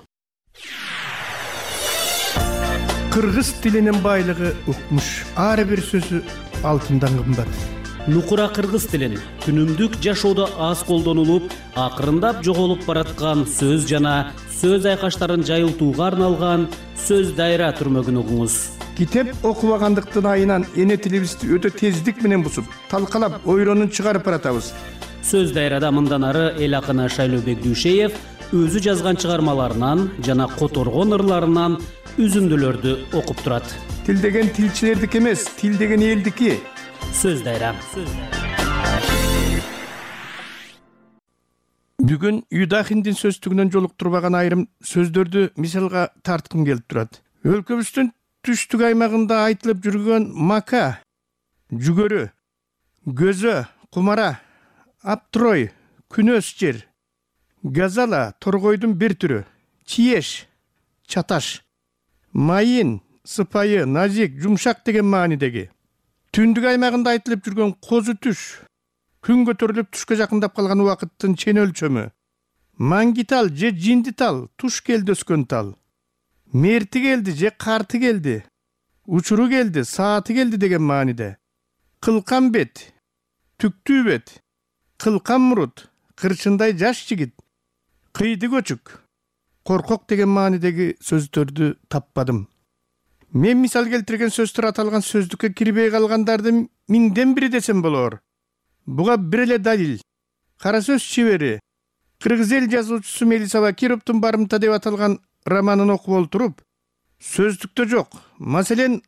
Кыргыз тилинин байлыгы укмуш. Ар бир сөзү алтындан кымбат. Нукура кыргыз тилин күнүмдүк жашоодо аз колдонулуп, акырындап жоголуп бараткан сөз жана сөз айкаштарын жайылтууга арналган сөз дайра түрмөгүн угуңуз. Китеп окубагандыктын айынан эне тилибизди өтө тездик менен бусуп, талкалап, ойронун чыгарып баратабыз. Сөз дайрада мындан ары эл акыны Шайлообек Дүйшеев өзү жазган чыгармаларынан жана которгон ырларынан үзүндүлөрдү окуп турат. Тил деген тилчилердики эмес, тил деген элдики. Сөз дайра. Бүгүн Юдахиндин сөздүгүнөн жолуктурбаган айрым сөздөрдү мисалга тарткым келип турат. Өлкөбүздүн түштүк аймагында айтылып жүргөн мака, жүгөрү, көзө, кумара, аптрой, күнөс жер, газала, торгойдун бир түрү, чиеш, чаташ, майын, сыпайы, назик, жумшак деген маанидеги. Түндүк аймагында айтылып жүргөн козу түш, күн көтөрүлүп түшкө жакындап калган убакыттын чен өлчөмү, маңгитал же жиндитал, туш келди өскөн тал, мерти келди же карты келди, учуру келди, сааты келди деген мааниде. Кылкан бет, түктүү бет, кылкан мурут, кырчындай жаш жигит, кыйды көчүк, коркок деген маанидеги сөздөрдү таппадым. Мен мисал келтирген сөздөр аталган сөздүккө кирбей калгандарды миңден бири десем болор. Буга бир эле далил. Кара сөз чебери, кыргыз эл жазуучусу Мелисаба Кировдун барымта деп аталган романын окуп олтуруп, сөздүктө жок. Маселен,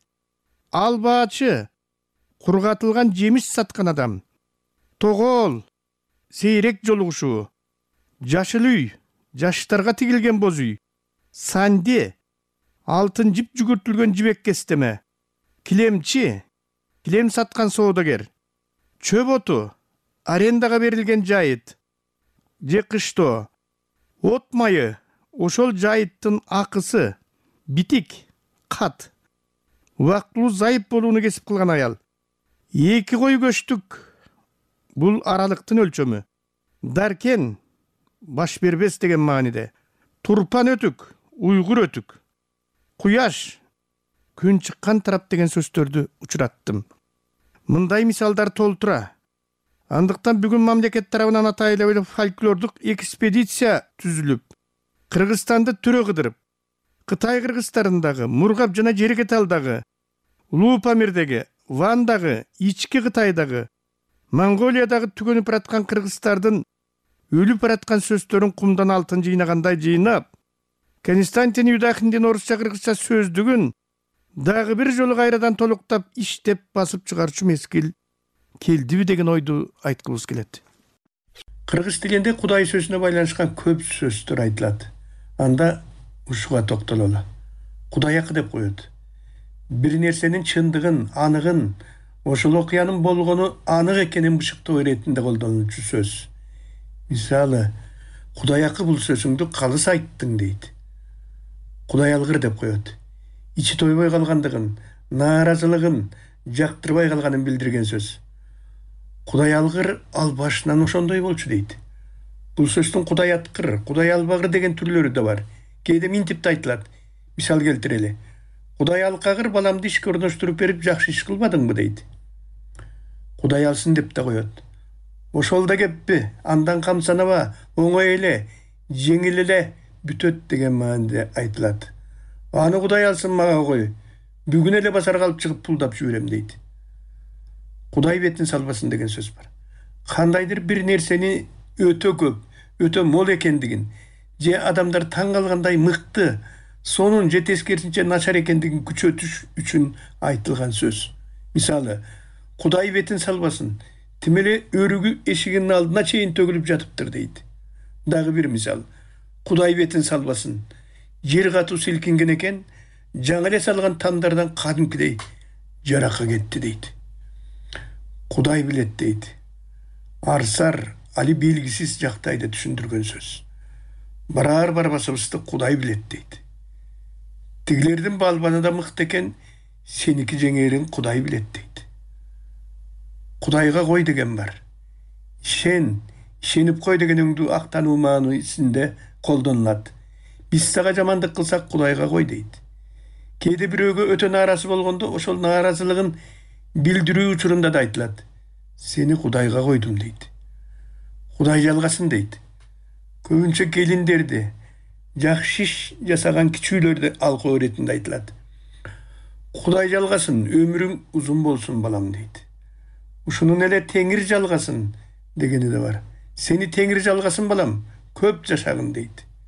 албаачы, кургатылган жемиш саткан адам, тогол, сейрек жолугушуу, жашыл үй, жаштарга тигилген боз үй, санде, алтын жип жүгүртүлгөн жибек кестеме, килемчи, килем саткан соодагер, чөп оту, арендага берилген жайыт, же кыштоо, от майы, ошол жайыттын акысы, битик, кат, убактылуу зайып болууну кесип кылган аял. Эки кой көчтүк, бул аралыктын өлчөмү. Даркен, баш бербес деген мааниде. Турпан өтүк, уйгур өтүк. Куяш, күн чыккан тарап деген сөздөрдү учураттым. Мындай мисалдар толтура. Андыктан бүгүн мамлекет тарабынан атайлуу фольклордук экспедиция түзүлүп, Кыргызстанды төрө кыдырып, Кытай кыргыздарындагы, Мургап жана Жерекеталдагы, Улуу Памирдеги, Вандагы, Ички Кытайдагы, Монголиядагы түгөнүп бараткан кыргыздардын өлүп бараткан сөздөрүн кумдан алтын жыйнагандай жыйнап, Константин Юдахиндин орусча кыргызча сөздүгүн дагы бир жолу кайрадан толуктап иштеп басып чыгарчу мезгил келдиби деген ойду айткыбыз келет. Кыргыз тилинде Кудай сөзүнө байланышкан көп сөздөр айтылат. Анда ушуга токтололу. Кудайакы деп коет. Бир нерсенин чындыгын, аныгын, ошол окуянын болгону анык экенин бышыктоо иретинде колдонулчу сөз. Мисалы, Кудайакы бул сөзүңдү калыс айттың дейт. Кудай алгыр деп коет. Ичи тойбой калгандыгын, нааразылыгын, жактырбай калганын билдирген сөз. Кудай алгыр ал башынан ошондой болчу дейт. Бул сөздүн Кудай аткыр, Кудай албагыр деген түрлөрү да бар. Кээде минтип да айтылат. Мисал келтирели. Кудай алкагыр баламды ишке орноштуруп берип жакшы иш кылбадыңбы дейт. Кудай алсын деп да коет. Ошол да кеппи, андан камсанаба, оңой эле, жеңил эле бүтөт деген мааниде айтылат. Аны Кудай алсын мага кой. Бүгүн эле базарга алып чыгып пулдап жиберем дейт. Кудай бетин салбасын деген сөз бар. Кандайдыр бир нерсени өтө көп, өтө мол экендигин, же адамдар таң калгандай мыкты, сонун же тескерисинче начар экендигин күчөтүш үчүн айтылган сөз. Мисалы, Кудай бетин салбасын, тим эле өрүгү эшигинин алдына чейин төгүлүп жатыптыр дейт. Дагы бир мисал, Кудай бетин салбасын, жер катуу силкинген экен, жаңы эле салган тамдардан кадимкидей жаракка кетти дейт. Кудай билет дейт. Арсар, али белгисиз жактайда түшүндүргөн сөз. Барар барбасыбызды Кудай билет дейт. Тигилердин балбаны да мыкты экен, сеники жеңерин Кудай билет дейт. Кудайга кой деген бар. Ишенип кой дегениңди актануу маанисинде колдонулат. Биз сага жамандык кылсак Кудайга кой дейт. Кээде бирөөгө өтө нааразы болгондо ошол нааразылыгын билдирүү учурунда да айтылат. Сени Кудайга койдум дейт. Кудай жалгасын дейт. Көбүнчө келиндерди, жакшы иш жасаган кичүүлөрдү алкоо иретинде айтылат. Кудай жалгасын, өмүрүң узун болсун балам дейт. Ушунун эле Теңир жалгасын дегени да бар. Сени Теңир жалгасын балам, көп жашагын дейт.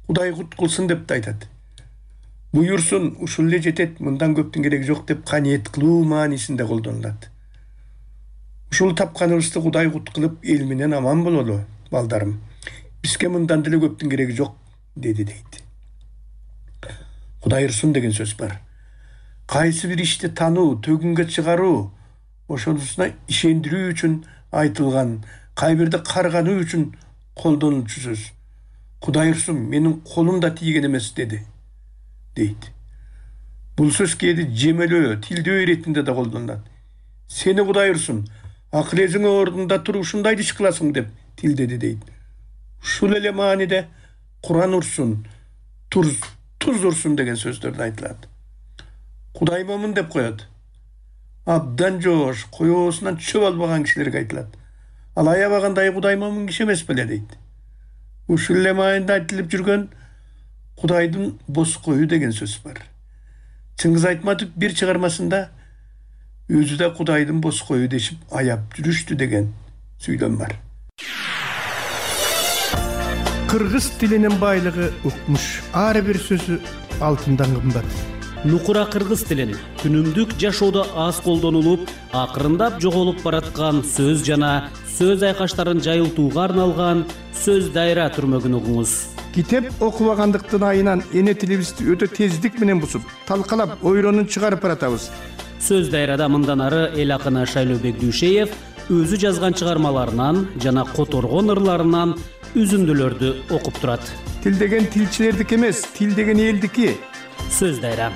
Кудай кут кылсын деп да айтат. Буйурсун, ушул эле жетет, мындан көптүн кереги жок деп каниет кылуу маанисинде колдонулат. Ушул тапканыбызды Кудай кут кылып эл менен аман бололу, балдарым. Бизге мындан деле көптүн кереги жок, деди дейт. Кудай урсун деген сөз бар. Кайсы бир ишти тануу, төгүнгө чыгаруу, ошонусуна ишендирүү үчүн айтылган, кайбирди каргануу үчүн колдонулчу сөз. Кудай урсун, менин колум да тийген эмес деди, дейт. Бул сөз кээде жемелөө, тилдөө иретинде да колдонулат. Сени Кудай урсун, акыл эзиңе ордунда туруп ушундайды иш кыласың деп тилдеди дейт. Ушул эле мааниде Куран урсун, туз урсун деген сөздөрдө айтылат. Кудай момун деп коет. Абдан жоош, коёсунан чөп албаган кишилерге айтылат. Ал аябагандай Кудай момун киши эмес беле дейт. Ушул эле маанинде айтылып жүргөн Кудайдын бос кою деген сөз бар. Чыңгыз Айтматов бир чыгармасында өзү да Кудайдын бос кою дешип аяп жүрүштү деген сүйлөм бар. Кыргыз тилинин байлыгы укмуш. Ар бир сөзү алтындан кымбат. Нукура кыргыз тилин күнүмдүк жашоодо аз колдонулуп, акырындап жоголуп бараткан сөз жана сөз айкаштарын жайылтууга арналган сөз дайра түрмөгүн угуңуз. Китеп окубагандыктын айынан эне тилибизди өтө тездик менен бусуп, талкалап, ойронун чыгарып баратабыз. Сөз дайрада мындан ары эл акыны Шайлообек Дүйшеев өзү жазган чыгармаларынан жана которгон ырларынан үзүндүлөрдү окуп турат. Тил деген тилчилердики эмес, тил деген элдики. Сөз дайра.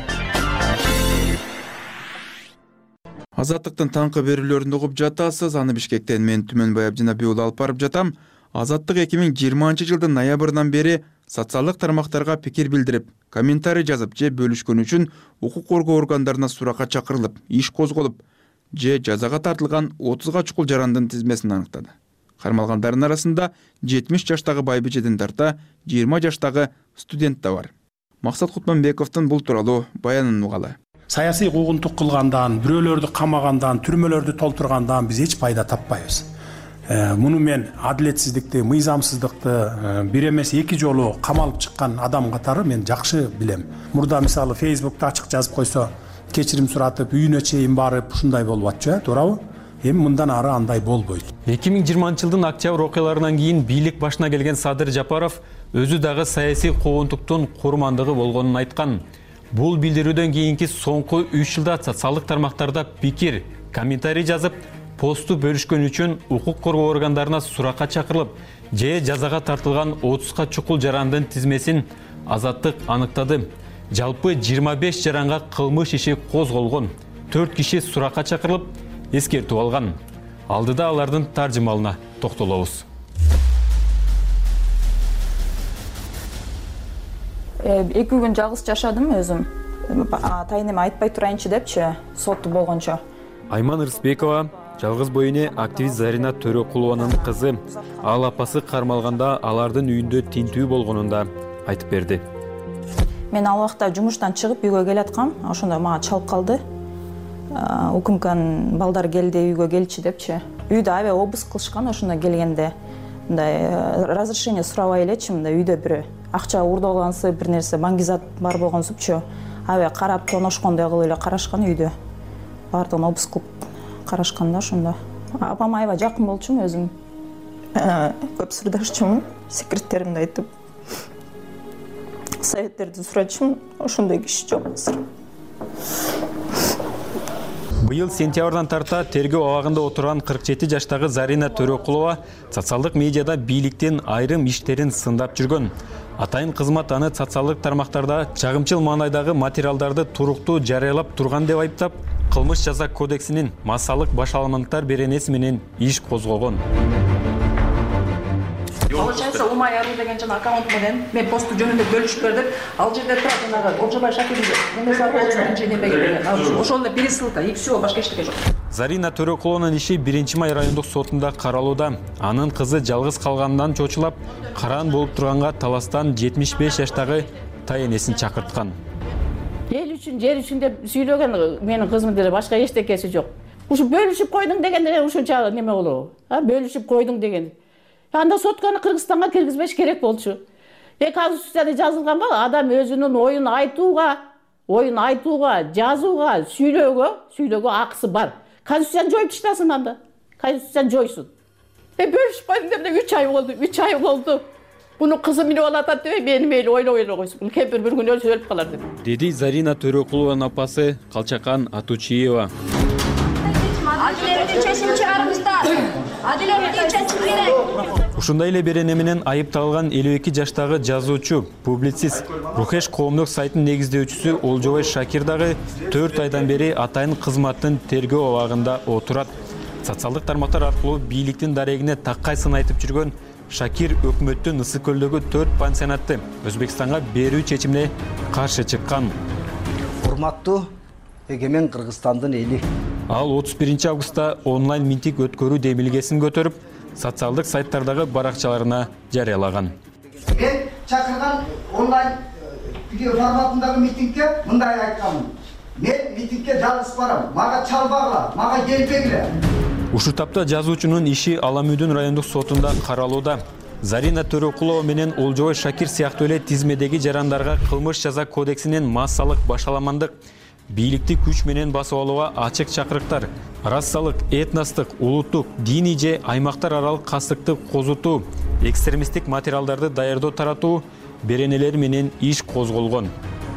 Азаттыктын таңкы берүүлөрүн угуп жатасыз. Аны Бишкектен мен Түмөнбай Абдинабек уулу алып барып жатам. Азаттык 2020-жылдын ноябрынан бери социалдык тармактарга пикир билдирип, комментарий жазып же бөлүшкөн үчүн укук коргоо органдарына суракка чакырылып, иш козголуп, же жазага тартылган 30га чукул жарандын тизмесин аныктады. Кармалгандардын арасында 70 жаштагы байбичеден тарта 20 жаштагы студент да бар. Максат Кутманбековдун бул тууралуу баянын угалы. Саясий куугунтук кылгандан, бирөөлөрдү камагандан, түрмөлөрдү толтургандан биз эч пайда таппайбыз. Муну мен адилетсиздикти, мыйзамсыздыкты бир эмес эки жолу камалып чыккан адам катары мен жакшы билем. Мурда мисалы Facebook'та ачык жазып койсо, кечирим суратып, үйүнө чейин барып ушундай болуп атчу, туурабы? Эми мындан ары андай болбойт. 2020-жылдын октябрь окуяларынан кийин бийлик башына келген Садыр Жапаров өзү дагы саясий куугунтуктун курмандыгы болгонун айткан. Бул билдирүүдөн кийинки соңку 3 жылда социалдык тармактарда пикир, комментарий жазып, посту бөлүшкөн үчүн укук коргоо органдарына суракка чакырылып, же жазага тартылган 30га чукул жарандын тизмесин Азаттык аныктады. Жалпы 25 жаранга кылмыш иши козголгон. 4 киши суракка чакырылып, эскертүү алган. Алдыда алардын таржымалына токтолобуз. 2 күн жалгыз жашадым өзүм. Атайын айтпай турайынчы депчи, сотту болгончо. Айман Рысбекова жалгыз боюне активист Зарина Төрөкулованын кызы. Ал апасы кармалганда алардын үйүндө тинтүү болгонун да айтып берди. Мен ал убакта жумуштан чыгып үйгө келаткам, ошондо мага чалып калды. Укмкнын балдар келди үйгө келчи депчи. Үйдө аябай обыск кылышкан ошондо келгенде. Мындай разрешение сурабай элечи, мындай үйдө бир акча урдалгансы, бир нерсе баңгизат бар болгонсупчу. Аябай карап тоношкондой кылып эле карашкан үйдө. Бардыгын обыск кылып карашкан да ошондо. Апам аябай жакын болчумун өзүм. Көп сырдашчумун, секреттеримди айтып. Советтерди сурачумун, ошондой киши жок азыр. Быйыл сентябрдан тарта тергөө абагында отурган 47 жаштагы Зарина Төрөкулова социалдык медиада бийликтин айрым иштерин сындап жүргөн. Атайын кызмат аны социалдык тармактарда чагымчыл маанайдагы материалдарды туруктуу жарыялап турган деп айыптап, кылмыш жаза кодексинин массалык башаламанттар беренеси менен иш козгогон. Получается, Умайару деген жана аккаунт менен мен посту жөнүндө бөлүшүп бердим. Ал жерде турат жанагы Олжобай Шакиров эмес бар, ошол эле пересылка, и всё, башка эчтеке жок. Зарина Төрөкулованын иши 1-май райондук сотунда каралууда. Анын кызы жалгыз калгандан чочулап, караан болуп турганга таластан 75 жаштагы тайенесин чакырткан. Эл үчүн, жер үчүн деп сүйлөгөн менин кызымдын деле башка эчтекеси жок. Ушу бөлүшүп койдуң дегенде ушунча неме болобу? Бөлүшүп койдуң деген. Анда сотканы Кыргызстанга киргизбеш керек болчу. Конституцияда жазылган ба адам өзүнүн оюн айтууга, жазууга, сүйлөөгө акысы бар. Конституцияны жоюп таштасын анда. Конституцияны жойсун. Бөлүшүп койдум деп 3 ай болду. Буну кызы минип алатат деп мени мейли ойлой койсун. Бул кемпир бир күн өлсө өлүп калар деп. Деди Зарина Төрөкулованын апасы Калчакан Атучиева. Адилеттүү чечим чыгарыңыздар. Адилеттүү чечим керек. Ушундай эле берене менен айыпталган 52 жаштагы жазуучу, публицист, Рухеш коомдук сайтынын негиздөөчүсү Олжобай Шакир дагы 4 айдан бери атайын кызматтын тергөө абагында отурат. Социалдык тармактар аркылуу бийликтин дарегине таккай сын айтып жүргөн Шакир өкмөттүн Ысык көлдөгү 4 пансионатты Өзбекстанга берүү чечимине каршы чыккан. Урматтуу эгемен Кыргызстандын эли. Ал 31 августта онлайн митинг өткөрүү демилгесин көтөрүп, социалдык сайттардагы баракчаларына жарыялаган. Мен чакырган онлайн форматындагы митингге мындай айтканмын. Мен митингге жалгыз барам. Мага чалбагыла, мага келбегиле. Ушул тапта жазуучунун иши Аламүйдүн райондук сотунда каралууда. Зарина Төрөкулова менен Олжобай Шакир сыяктуу эле тизмедеги жарандарга кылмыш жаза кодексинин массалык башаламандык, бийликти күч менен басып алууга ачык чакырыктар, расалык, этностук, улуттук, диний же аймактар аралык кастыкты козутуу, экстремисттик материалдарды даярдоо таратуу беренелери менен иш козголгон.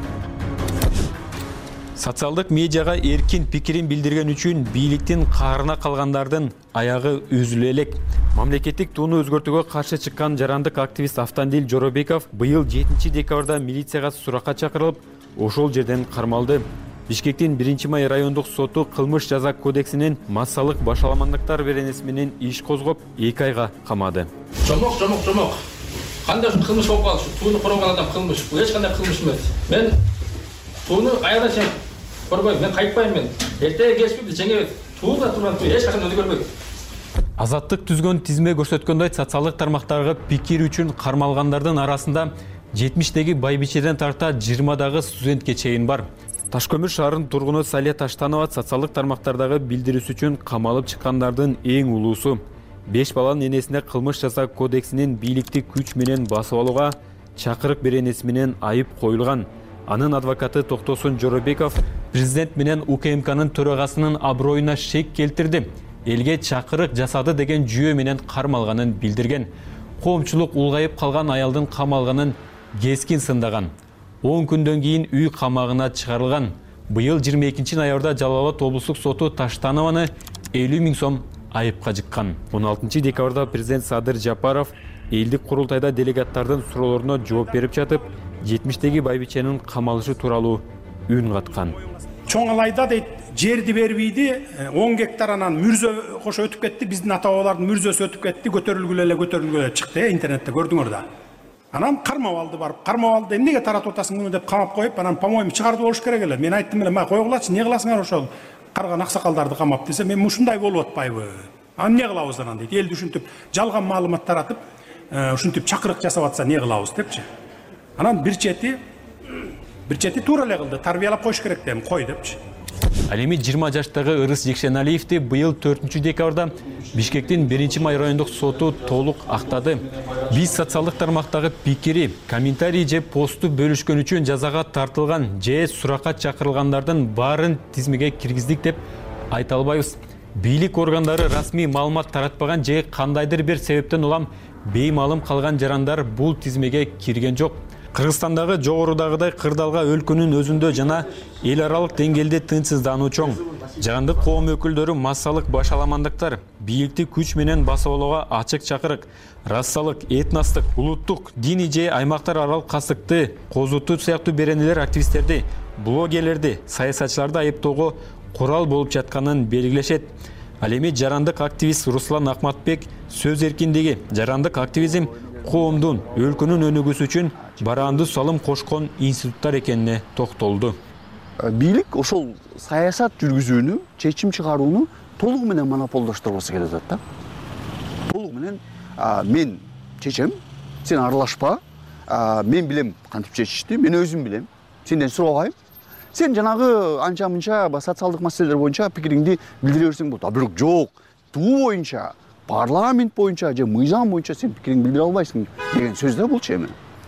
Социалдык медиага эркин пикирин билдирген үчүн бийликтин каарына калгандардын аягы үзүлө элек. Мамлекеттик тууну өзгөртүүгө каршы чыккан жарандык активист Автандил Жоробеков быйыл 7 декабрда милицияга суракка чакырылып, ошол жерден кармалды. Бишкектин 1-май райондук соту кылмыш жаза кодексинин массалык башаламандыктар беренеси менен иш козгоп 2 айга камады. Жомок. Кандай кылмыш болуп калды? Тууну коргогон адам кылмыш. Бул эч кандай кылмыш эмес. Мен тууну аягына чейин коргойм, мен кайтпайм мен. Эртеге келишпейт, жеңебейт. Тууда турган эч качан өзгөрбөйт. Азаттык түзгөн тизме көрсөткөндөй социалдык тармактарга пикир үчүн кармалгандардын арасында 70-деги байбичеден тарта 20-дагы студентке чейин бар. Ташкөмүр шаарынын тургуну Салия Таштанова социалдык тармактардагы билдирүүсү үчүн камалып чыккандардын эң улуусу. 5 баланын энесине кылмыш жаза кодексинин бийликти күч менен басып алууга чакырык беренеси менен айып коюлган. Анын адвокаты Токтосун Жоробеков президент менен УКМКнын төрагасынын аброюна шек келтирди. Элге чакырык жасады деген жүйө менен кармалганын билдирген. Коомчулук улгайып калган аялдын камалганын кескин сындаган. 10 күндөн кийин үй камагына чыгарылган. Быйыл 22-ноябрда Жалал Абад облустук соту Таштанованы 50 000 сом айыпка жыккан. 16 декабрда президент Садыр Жапаров элдик курултайда делегаттардын суроолоруна жооп берип жатып, 70-деги байбиченин камалышы тууралуу үн каткан. Чоң алайда дейт, жерди бербейди, 10 гектар анан мүрзө кошо өтүп кетти, биздин ата бабалардын мүрзөсү өтүп кетти, көтөрүлгүлө чыкты, интернетте көрдүңөр да. Анан кармап алды барып, эмнеге таратып атасың муну деп камап коюп, анан по-моему чыгарды болуш керек эле. Мен айттым эле, койгулачы, эмне кыласыңар ошол карган аксакалдарды камап десе, мен ушундай болуп атпайбы? Эмне кылабыз анан дейт, элди ушинтип жалган маалымат таратып, ушинтип чакырык жасап атса эмне кылабыз депчи. Анан бир чети туура эле кылды, тарбиялап коюш керек дейм, кой депчи. Ал эми 20 жаштагы Ырыс Жекшеналиевди быйыл 4 декабрда Бишкектин 1-май райондук соту толук актады. Биз социалдык тармактагы пикири, комментарий же посту бөлүшкөн үчүн жазага тартылган же суракка чакырылгандардын баарын тизмеге киргиздик деп айта албайбыз. Бийлик органдары расмий маалымат таратпаган же кандайдыр бир себептен улам беймалым калган жарандар бул тизмеге кирген жок. Кыргызстандагы жогорудагыдай кырдаалга өлкөнүн өзүндө жана эл аралык деңгээлде тынчсыздануу чоң. Жарандык коом өкүлдөрү массалык башаламандыктар, бийликти күч менен басып алууга ачык чакырык, расалык, этностук, улуттук, диний же аймактар аралык кастыкты козутуу сыяктуу беренелер активисттерди, блогерлерди, саясатчыларды айыптоого курал болуп жатканын белгилешет. Ал эми жарандык активист Руслан Акматбек сөз эркиндиги, жарандык активизм коомдун, өлкөнүн өнүгүүсү үчүн бараанды салым кошкон институттар экенине токтолду. Бийлик ошол саясат жүргүзүүнү, чечим чыгарууну толугу менен монополдоштурбосу келип атат да. Толугу менен мен чечем, сен аралашпа, мен билем кантип чечишти, мен өзүм билем, сенден сурабайм. Сен жанагы анча-мынча социалдык маселелер боюнча пикириңди билдире берсең болот. Бирок жок, туу боюнча, парламент боюнча же мыйзам боюнча сен пикириңди билдире албайсың деген сөз да булчу эми.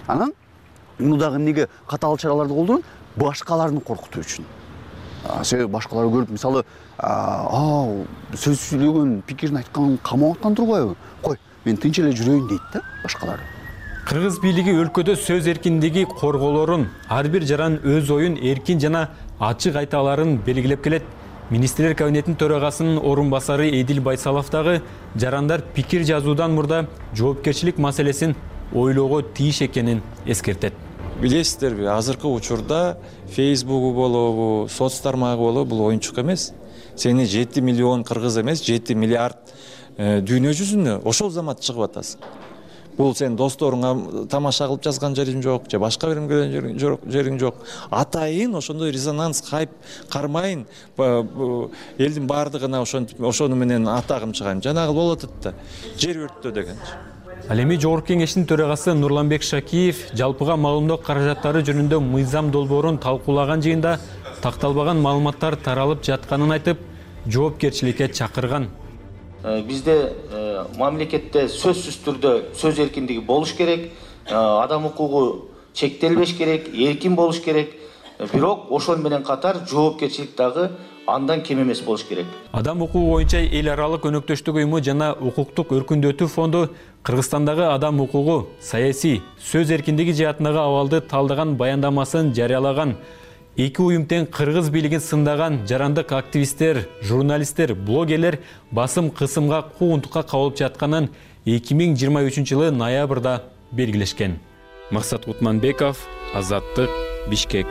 Анан муну дагы эмнеге катаал чараларды колдонот? Башкаларды коркутуу үчүн. Себеби башкалар көрүп, мисалы, сөз сүйлөгөн, пикирин айткан камап аткан турбайбы? Кой, мен тынч эле жүрөйүн дейт да башкалар. Кыргыз бийлиги өлкөдө сөз эркиндиги корголорун, ар бир жаран өз оюн эркин жана ачык айта аларын белгилеп келет. Министрлер кабинетинин төрагасынын орун басары Эдил Байсалов дагы жарандар пикир жазуудан мурда жоопкерчилик маселесин ойлоого тийиш экенин эскертет. Билесиздерби, азыркы учурда Фейсбугу болобу, соц тармагы болобу бул оюнчук эмес. Сени 7 миллион кыргыз эмес, 7 миллиард дүйнө жүзүнө ошол замат чыгып атасың. Бул сен досторуңа тамаша кылып жазган жериң жок, же башка бир жериң жок. Атайын ошондой резонанс, хайп кармайын, элдин баардыгына ошону менен атагым чыгайын. Жанагы болот да. Жер өрттө дегенчи. Ал эми Жогорку Кеңештин төрагасы Нурланбек Шакиев жалпыга маалымдоо каражаттары жөнүндө мыйзам долбоорун талкуулаган жыйында такталбаган маалыматтар таралып жатканын айтып, жоопкерчиликке чакырган. Бизде мамлекетте сөзсүз түрдө сөз эркиндиги болуш керек, адам укугу чектелбеш керек, эркин болуш керек. Бирок ошол менен катар жоопкерчилик дагы андан кем эмес болуш керек. Адам укугу боюнча эл аралык өнөктөштүк уюму жана укуктук өркүндөтүү фонду Кыргызстандагы адам укугу, саясий, сөз эркиндиги жаатындагы абалды талдаган баяндамасын жарыялаган. Эки уюм тең кыргыз бийлигин сындаган жарандык активисттер, журналисттер, блогерлер басым кысымга куугунтукка кабылып жатканын 2023-жылы ноябрда белгилешкен. Максат Кутманбеков, Азаттык, Бишкек.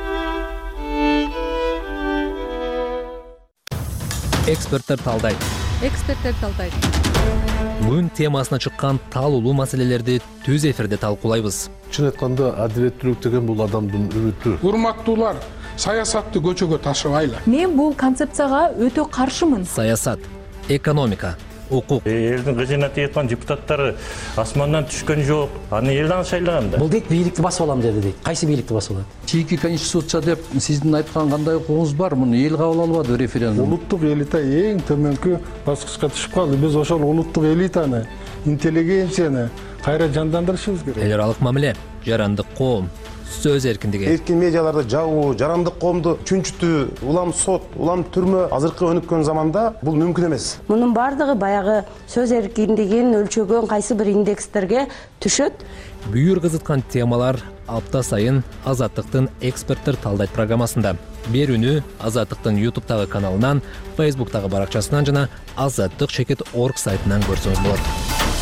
Эксперттер талдайт. Бүгүн темасына чыккан таалуулуу маселелерди түз эфирде талкуулайбыз. Чын айтканда, адилеттүүлүк деген бул адамдын үмүтү. Урматтуулар, саясатты көчөгө ташыбайлы. Мен бул концепцияга өтө каршымын. Саясат, экономика, укук. Элдин кыжына тийеткан депутаттары асмандан түшкөн жок. Аны эл дагы шайлаган да. Бул дейт бийликти басып алам деди дейт. Кайсы бийликти басып алат? Чийки конституция деп сиздин айткан кандай укугуңуз бар? Муну эл кабыл албады референдум. Улуттук элита эң төмөнкү баскычка түшүп калды. Биз ошол улуттук элитаны, интеллигенцияны кайра жандандырышыбыз керек. Эл аралык мамиле, жарандык коом, сөз эркиндиги. Эркин медиаларды жабуу, жарандык коомду чүнчүтүү, улам сот, улам түрмө азыркы өнүккөн заманда бул мүмкүн эмес. Мунун бардыгы баягы сөз эркиндигин өлчөгөн кайсы бир индекстерге түшөт. Бүйүр кызыткан темалар апта сайын Азаттыктын эксперттер талдайт программасында. Берүүнү Азаттыктын YouTube'тагы каналынан, Facebook'тагы баракчасынан жана azattik.org сайтынан көрсөңүз болот.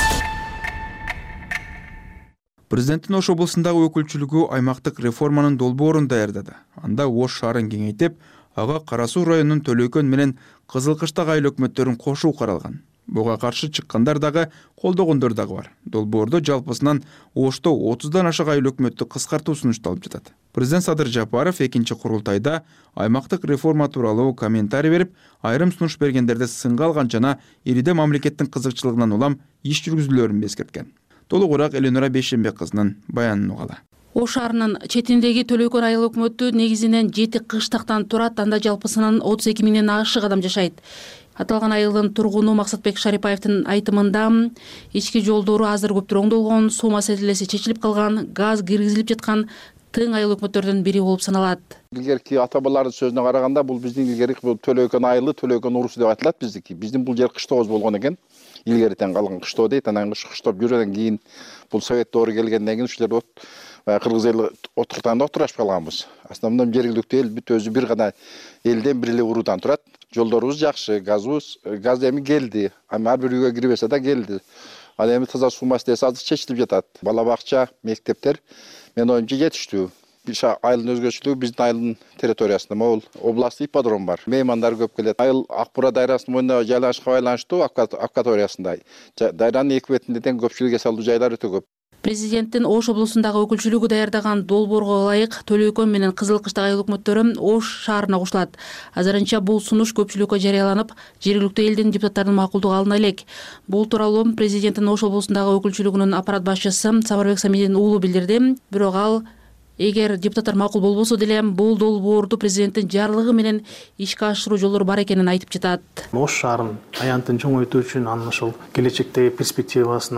Президенттин Ош облусундагы өкүлчүлүгү аймактык реформанын долбоорун даярдады. Анда Ош шаарын кеңейтип, ага Кара Суу районунун Төлөкөн менен Кызылкыштак айыл өкмөттөрүн кошуу каралган. Буга каршы чыккандар дагы, колдогондор дагы бар. Долбоордо жалпысынан Ошто 30дан ашык айыл өкмөттү кыскартуу сунушталып жатат. Президент Садыр Жапаров экинчи курултайда аймактык реформа тууралуу комментарий берип, айрым сунуш бергендерди сынга алган жана ириде мамлекеттин кызыкчылыгынан улам иш жүргүзүүлөрүн эскерткен. Толугураак Эленора Бейшенбек кызынын баянын угалы. Ош шаарынын четиндеги Төлөкөн айыл өкмөтү негизинен 7 кыштактан турат, анда жалпысынан 32 миңден ашык адам жашайт. Аталган айылдын тургуну Максатбек Шарипаевдин айтымында ички жолдору азыр көптүр оңдолгон, суу маселеси чечилип калган, газ киргизилип жаткан тың айыл өкмөттөрдүн бири болуп саналат. Илгерки ата-бабалардын сөзүнө караганда бул биздин илгерки Төлөкөн айылы, Төлөкөн урусу деп айтылат биздики. Биздин бул жер кыштооз болгон экен. Илгертен калган кыштоо дейт. Анан кыштоп жүргөндөн кийин бул совет доору келгенден кийин ушул жерде кыргыз эли отуртанда отурашып калганбыз. Основном жергиликтүү эл бүт өзү бир гана элден бир эле уруудан турат. Жолдорубуз жакшы, газ эми келди. Ар бир үйгө кирбесе да келди. Ал эми таза суу маселеси азыр чечилип жатат. Бала бакча, мектептер мен оюмча жетиштүү. Айылдын өзгөчөлүгү биздин айылдын территориясында могул областтык ипподром бар. Меймандар көп келет. Айыл Акбура дайрасынын мойнуна жайланышка байланыштуу акваториясында. Дайранын эки бетинде тең көпчүлүк эс алуу жайлар өтө көп. Президенттин Ош облусундагы өкүлчүлүгү даярдаган долбоорго ылайык Төлөкөн менен Кызылкыштак айыл өкмөттөрү Ош шаарына кошулат. Азырынча бул сунуш көпчүлүккө жарыяланып, жергиликтүү элдин депутаттарынын макулдугу алына элек. Бул тууралуу президенттин Ош облусундагы өкүлчүлүгүнүн аппарат башчысы Самарбек Самидин уулу билдирди. Бирок ал эгер депутаттар макул болбосо деле бул долбоорду президенттин жарлыгы менен ишке ашыруу жолдору бар экенин айтып жатат. Ош шаарын аянтын чоңойтуу үчүн анын ушул келечектеги перспективасына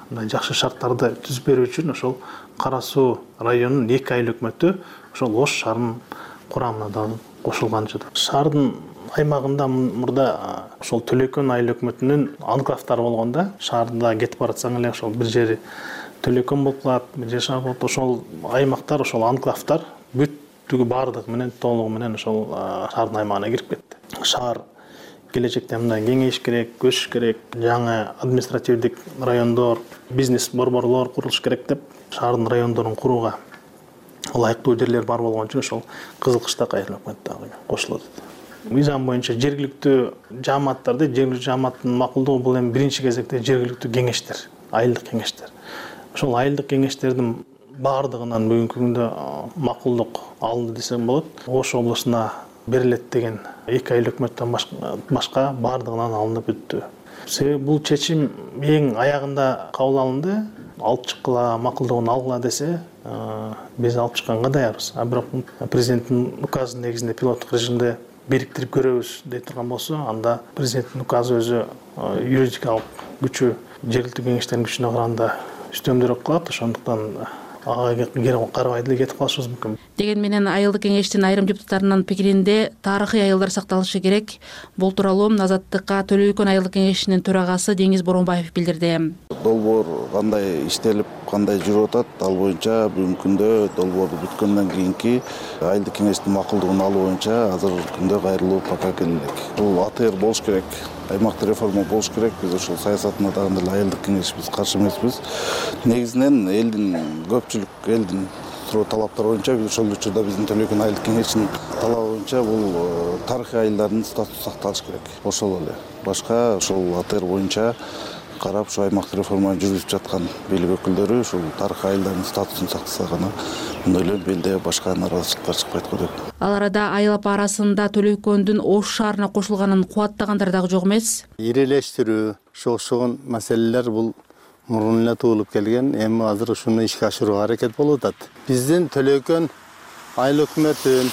мындай жакшы шарттарды түзүп берүү үчүн ошол Кара Суу районунун 2 айыл өкмөтү ошол Ош шаарынын курамына дагы кошулган жада. Шаардын аймагында мурда ошол Төлөкөн айыл өкмөтүнүн анклавдары болгондо, шаарда кетип баратсаң эле ошол бир жери Төлөкөн болуп калат, бир жери шаар болот. Ошол аймактар, ошол анклавдар бүттүгү бардыгы менен толугу менен ошол шаардын аймагына кирип кетти. Шаар келечекте мындай кеңейиш керек, өсүш керек, жаңы административдик райондор, бизнес борборлор курулуш керек деп шаардын райондорун курууга ылайыктуу жерлер бар болгон үчүн ошол Кызыл Кыштак айыл өкмөтү дагы кошулат. Мыйзам боюнча жергиликтүү жааматтарды, жергиликтүү жааматтын макулдугу бул эми биринчи кезекте жергиликтүү кеңештер, айылдык кеңештер. Ошол айылдык кеңештердин баардыгынан бүгүнкү күндө макулдук алынды десем болот. Ош облусуна берилет деген 2 айыл өкмөттөн башка баардыгынан алынып бүттү. Себеби бул чечим эң аягында кабыл алынды. Алып чыккыла, макулдугун алгыла десе, биз алып чыкканга даярбыз. Бирок президенттин указы негизинде пилоттук режимде бириктирип көрөбүз дей турган болсо, анда президенттин указы өзү юридикалык күчү жергиликтүү кеңештердин күчүнө караганда үстөмдүүрөөк кылат. Ошондуктан ага карабай деле кетип калышыбыз мүмкүн. Деген менен айылдык кеңештин айрым депутаттарынын пикиринде тарыхый айылдар сакталышы керек. Бул тууралуу Азаттыкка Төлөкөн айылдык кеңешинин төрагасы Деңиз Боронбаев билдирди. Долбоор кандай иштелип, кандай жүрүп атат, ал боюнча бүгүнкү күндө долбоор бүткөндөн кийинки айылдык кеңештин макулдугун алуу боюнча азыркы күндө кайрылуу пока келдик. Бул АТР болуш керек, аймактык реформа болуш керек. Биз ошол саясатына дагы эле айылдык кеңеш биз каршы эмеспиз. Негизинен элдин көпчүлүк элдин суроо талаптары боюнча ошол учурда биздин Төлөкөн айылдык кеңешинин талабы боюнча бул тарыхый айылдардын статусу сакталыш керек. Ошол эле. Башка ошол АТР боюнча карап ушу аймактык реформаны жүргүзүп жаткан бийлик өкүлдөрү ушул тарыхый айылдардын статусун сактаса гана мындай эле белде башка нааразычылыктар чыкпайт го деп. Ал арада айыл апа арасында Төлөкөндүн Ош шаарына кошулганын кубаттагандар дагы жок эмес. Ирелештирүү, окшогон маселелер бул мурун эле туулуп келген, эми азыр ушуну ишке ашырууга аракет болуп атат. Биздин Төлөкөн айыл өкмөтүн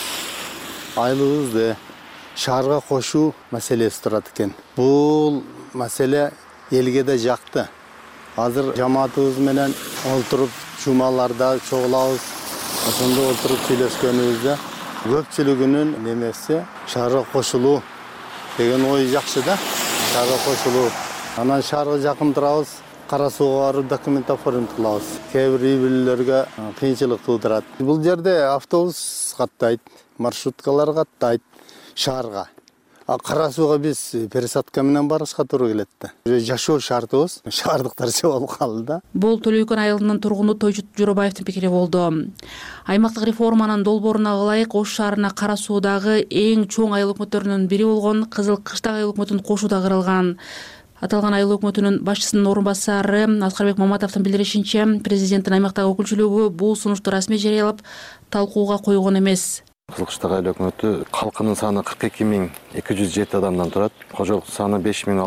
айылыбызды шаарга кошуу маселеси турат экен. Бул маселе элге да жакты. Азыр жамаатыбыз менен олтуруп жумаларда чогулабыз. Ошондо олтуруп сүйлөшкөнүбүздө көпчүлүгүнүн немеси шаарга кошулуу деген ой жакшы да. Шаарга кошулуу. Анан шаарга жакын турабыз. Кара Сууга барып документ оформить кылабыз. Кээ бир үй-бүлөлөргө кыйынчылык туудурат. Бул жерде автобус каттайт, маршруткалар каттайт шаарга. Кара Сууга биз пересадка менен барышка туура келет да. Жашоо шартыбыз шаардыктарча болуп калды да. Бул Төлөкөн айылынын тургуну Тойчут Жоробаевдин пикири болду. Аймактык реформанын долбооруна ылайык Ош шаарына Кара Суудагы эң чоң айыл өкмөттөрүнүн бири болгон Кызыл Кыштак айыл өкмөтүн кошуу да каралган. Аталган айыл өкмөтүнүн башчысынын орун басары Аскарбек Маматовдун билдиришинче, президенттин аймактагы өкүлчүлүгү бул сунушту расмий жарыялап талкууга койгон эмес. Кызыл Кыштак айыл өкмөтү калкынын саны 42.207 адамдан турат. Кожолук саны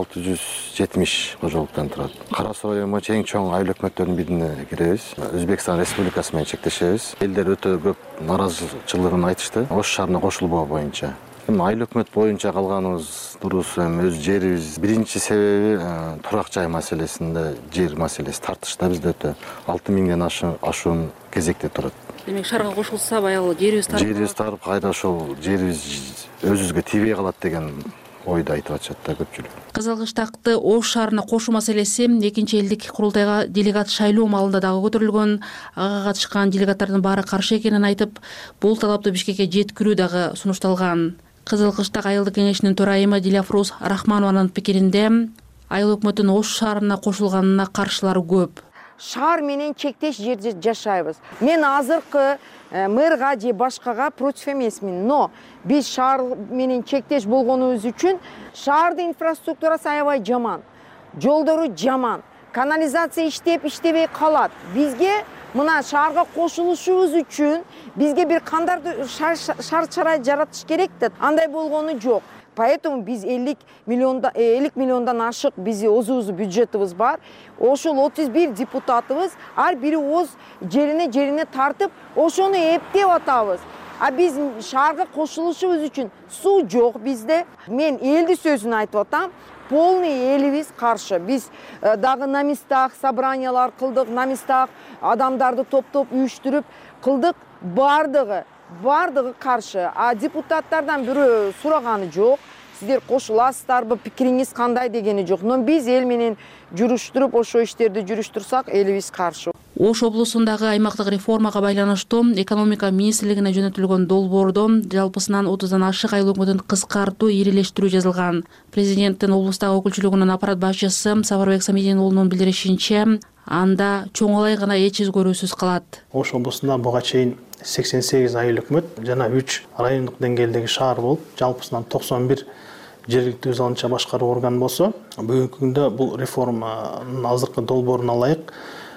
5.670 кожолуктан турат. Кара Суу району боюнча эң чоң айыл өкмөттөрдүн бирине киребиз. Өзбекстан Республикасы менен чектешебиз. Элдер өтө көп нааразычылыгын айтышты. Ош шаарына кошулбоо боюнча. Айыл өкмөт боюнча калганыбыз дурус, өз жерибиз. Биринчи себеби турак жай маселесинде, жер маселеси тартышта бизде өтө 6.000ден ашуун кезекте турат. Демек шаарга кошулса баягы жерибиз тарып кайра ошол жерибиз өзүбүзгө тийбей калат деген ойду айтып атышат да көпчүлүк. Кызыл Кыштакты Ош шаарына кошуу маселеси экинчи элдик курултайга делегат шайлоо маалында дагы көтөрүлгөн. Ага катышкан делегаттардын баары каршы экенин айтып, бул талапты Бишкекке жеткирүү дагы сунушталган. Кызыл Кыштак айылдык кеңешинин төрайымы Дилафрус Рахманованын пикиринде, айыл өкмөтүн Ош шаарына кошулганына каршылар көп. Шаар менен чектеш жерде жашайбыз. Мен азыркы мэрга же башкага против эмесмин, но биз шаар менен чектеш болгонубуз үчүн шаардын инфраструктурасы аябай жаман, жолдору жаман, канализация иштебей калат. Бизге мына шаарга кошулушубуз үчүн бизге бир кандарды шарт-шарайт жаратыш керек да. Андай болгону жок. Поэтому биз 50 миллиондан ашык бизи өзүбүздүн бюджетибиз бар. Ошол 31 депутатыбыз ар бири өз жерине тартып, ошону эптеп атабыз. А биз шаарга кошулушубуз үчүн суу жок бизде. Мен элди сөзүн айтып атам. Полный элибиз каршы. Биз дагы на местах собраниялар кылдык, на местах адамдарды топтоп үйүштүрүп кылдык. Бардыгы каршы. А депутаттардан бирөө сураганы жок. Сиздер кошуласыздарбы, пикириңиз кандай дегени жок. Но биз эл менен жүрүштүрүп, ошо иштерди жүрүштүрсак, элибиз каршы. Ош облусундагы аймактык реформага байланыштуу экономика министрлигине жөнөтүлгөн долбоордо жалпысынан 30дан ашык айлык өкмөтүн кыскартуу, ирилештирүү жазылган. Президенттин облустагы өкүлчүлүгүнүн аппарат башчысы Сапарбек Самидин уулунун билдиришинче, анда чоңалай гана эч өзгөрүүсүз калат. Ош облусунда буга чейин 88 айыл өкмөт жана 3 райондук деңгээлдеги шаар болуп, жалпысынан 91 жергиликтүү өз алынча башкаруу орган болсо, бүгүнкү күндө бул реформанын азыркы долбооруна ылайык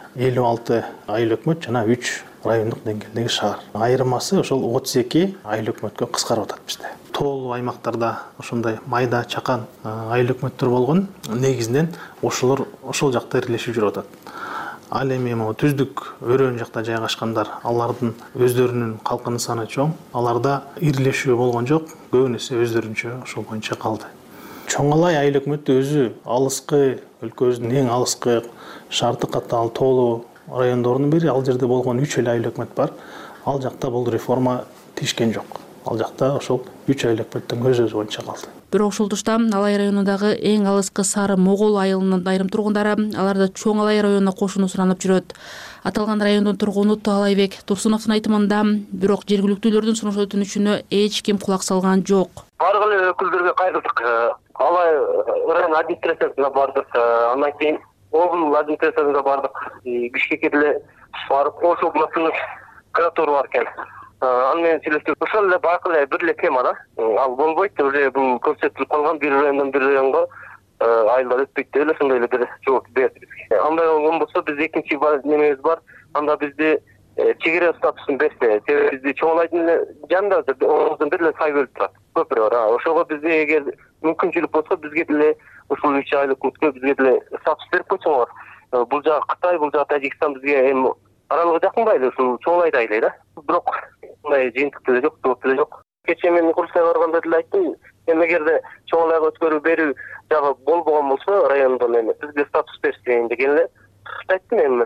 56 айыл өкмөт жана 3 райондук деңгээлдеги шаар. Айырмасы ошол 32 айыл өкмөткө кыскарып атат бизде. Тоолуу аймактарда ошондой майда чакан айыл өкмөттөр болгон, негизинен ошолор ошол жакта ирилешип жүрүп атат. Ал эми түздүк өрөөн жакта жайгашкандар, алардын өздөрүнүн калкынын саны чоң, аларда ирилешүү болгон жок, көбүнесе өздөрүнчө ошол боюнча калды. Чоңалай айыл өкмөтү өзү алыскы, өлкөбүздүн эң алыскы шарты катаал тоолуу райондордун бири, ал жерде болгон 3 эле айыл өкмөт бар. Ал жакта бул реформа тийишкен жок. Ал жакта ошол 3 айыл өкмөттүн өзү боюнча калды. Бирок ушул тушта Алай районундагы эң алыскы Сары Могол айылынын айрым тургундары аларда Чоң Алай районуна кошууну суранып жүрөт. Аталган райондун тургуну Таалайбек Турсуновдун айтымында, бирок жергиликтүүлөрдүн сунуш өтүнүчүнө эч ким кулак салган жок. Бардык эле өкүлдөргө кайрылдык. Алай район администрациясына бардык. Андан кийин облус администрациясына бардык. Бишкекке деле барып, Ош облусунун прокуратура бар экен. Аны менен сүйлөштүк. Ошол эле байкы эле бир эле тема да. Ал болбойт, уже бул көрсөтүлүп калган бир райондон бир районго айылдар өтпөйт деп эле ошондой эле бир жооп берди бизге. Андай болгон болсо биз экинчи немебиз бар. Анда бизди чегара статусун берсе, бизди Чоңалайдын жанында оңуздон бир эле сай бөлүп турат. Көпүрө бар. Ошого бизге эгер мүмкүнчүлүк болсо бизге деле ушул 3 айлык өткө бизге деле статус берип койсоңор. Бул жагы Кытай, бул жагы Тажикстан бизге эми аралыгы жакынбайлы, ушул Чоңалайда айлай да. Бирок мындай жыйынтык деле жок, жооп деле жок. Кечээ мен курсайга барганда деле айттым, эгерде Чоңалайга өткөрүү берүү жагы болбогон болсо, райондон эми бизге статус берсин деген эле айттым эми.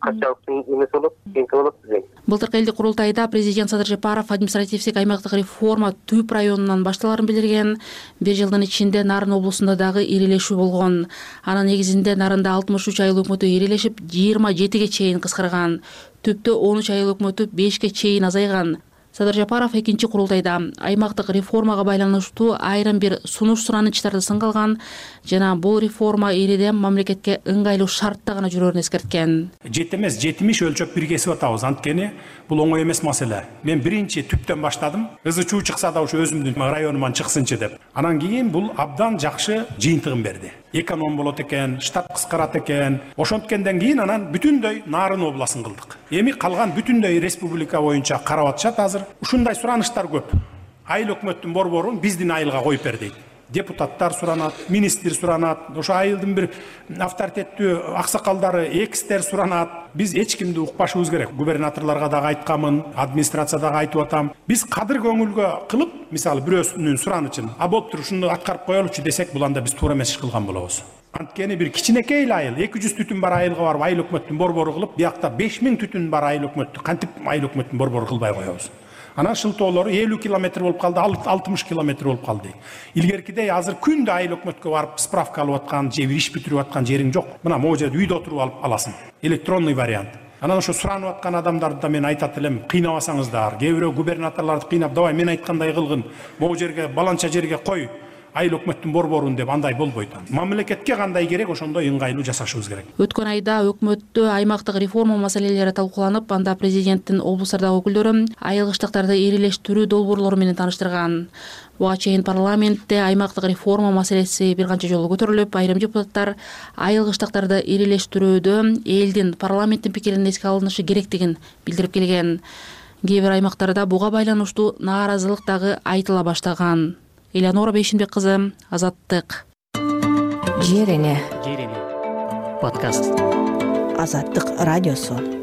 Былтыркы элдик курултайда президент Садыр Жапаров административдик аймактык реформа Түп районунан башталарын билдирген. 1 жылдын ичинде Нарын облусунда дагы ирилешүү болгон. Анын негизинде Нарында 63 айыл өкмөтү ирилешип 27ге чейин кыскарган. Түптө 13 айыл өкмөтү 5ке чейин азайган. Садыр Жапаров экинчи курултайда аймактык реформага байланыштуу айрым бир сунуш суранычтарды сынгалган жана бул реформа ириде мамлекетке ыңгайлуу шартта гана жүрөрүн эскерткен. 7 эмес 70 өлчөп бир кесип атабыз. Анткени бул оңой эмес маселе. Мен биринчи Түптөн баштадым. Ызы чуу чыкса да ушу өзүмдүн районуман чыксынчы деп. Анан кийин бул абдан жакшы жыйынтыгын берди. Эконом болот экен, штат кыскарат экен. Ошонткенден кийин анан бүтүндөй Нарын областын кылдык. Эми калган бүтүндөй республика боюнча карап атышат азыр. Ушундай сураныштар көп. Айыл өкмөттүн борборун биздин айылга коюп бер дейт. Депутаттар суранат, министр суранат, ошо айылдын бир авторитеттүү аксакалдары, экстер суранат. Биз эч кимди укпашыбыз керек. Губернаторлорго дагы айткамын, администрацияга айтып атам. Биз кадыр көңүлгө кылып, мисалы бирөөсүнүн суранычын, а болуптур ушуну аткарып коелучу десек, бул анда биз туура эмес иш кылган болобуз. Анткени бир кичинекей айыл, 200 түтүн бар айылга барып айыл өкмөттүн борбору кылып, биякта 5000 түтүн бар айыл өкмөттү кантип айыл өкмөттүн борбору кылбай коебуз. Анан шылтоолору 50 километр болуп калды, 60 километр болуп калды. Илгеркидей азыр күндө айыл өкмөткө барып справка алып аткан, же иш бүтүрүп аткан жериң жок. Мына могу жерде үйдө отуруп алып аласың. Электронный вариант. Анан ошо суранып аткан адамдарды да мен айтат элем, кыйнабасаңыздар. Кээ бирөө губернаторлорду кыйнап, давай мен айткандай кылгын, могу жерге баланча жерге кой. Айыл өкмөттүн борборун деп андай болбойт. Мамлекетке кандай керек, ошондой ыңгайлуу жасашыбыз керек. Өткөн айда өкмөттө аймактык реформа маселелери талкууланып, анда президенттин облустардагы өкүлдөрү айылгыштыктарды ирилештирүү долбоорлору менен тааныштырган. Буга чейин парламентте аймактык реформа маселеси бир канча жолу көтөрүлүп, айрым депутаттар айылгыштыктарды ирилештирүүдө элдин парламенттин пикиринин эске алынышы керектигин билдирип келген. Кээ бир аймактарда буга байланыштуу нааразылык дагы айтыла баштаган. Элеонора Бейшинбек кызы, Азаттык. Жерине. Подкаст. Азаттык радиосу.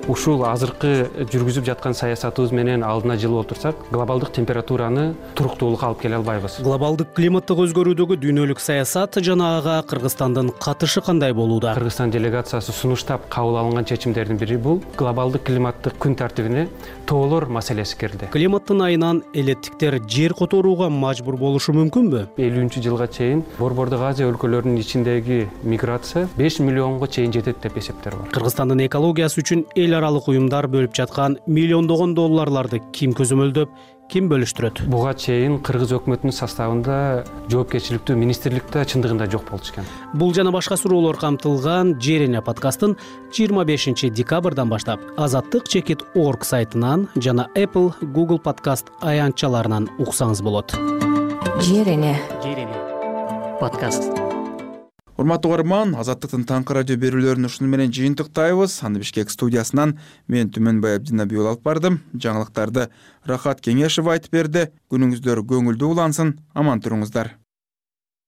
ушул азыркы жүргүзүп жаткан саясатыбыз менен алдына жылып отурсак, глобалдык температураны туруктуулукка алып келе албайбыз. Глобалдык климаттык өзгөрүүдөгү дүйнөлүк саясат жана ага Кыргызстандын катышы кандай болууда? Кыргызстан делегациясы сунуштап кабыл алынган чечимдердин бири бул глобалдык климаттык күн тартибине тоолор маселеси кирди. Климаттын айынан элеттиктер жер которууга мажбур болушу мүмкүнбү? 50-жылга чейин Борбордук Азия өлкөлөрүнүн ичиндеги миграция 5 миллионго чейин жетет деп эсептер бар. Кыргызстандын экологиясы үчүн эл аралык уюмдар бөлүп жаткан миллиондогон долларларды ким көзөмөлдөп, ким бөлүштүрөт? Буга чейин Кыргыз өкмөтүнүн составында жоопкерчиликтүү министрликте чындыгында жок болчу экен. Бул жана башка суроолор камтылган Жер эне подкастын 25 декабрдан баштап azattik.org сайтынан жана Apple, Google подкаст аянтчаларынан уксаңыз болот. Жер эне подкаст. Урматтуу угарман, Азаттыктын таңкы радио берүүлөрүн ушуну менен жыйынтыктайбыз. Аны Бишкек студиясынан мен Түмөнбай Абдинабиул алып бардым. Жаңылыктарды Рахат Кеңешев айтып берди. Күнүңүздөр көңүлдүү улансын, аман туруңуздар.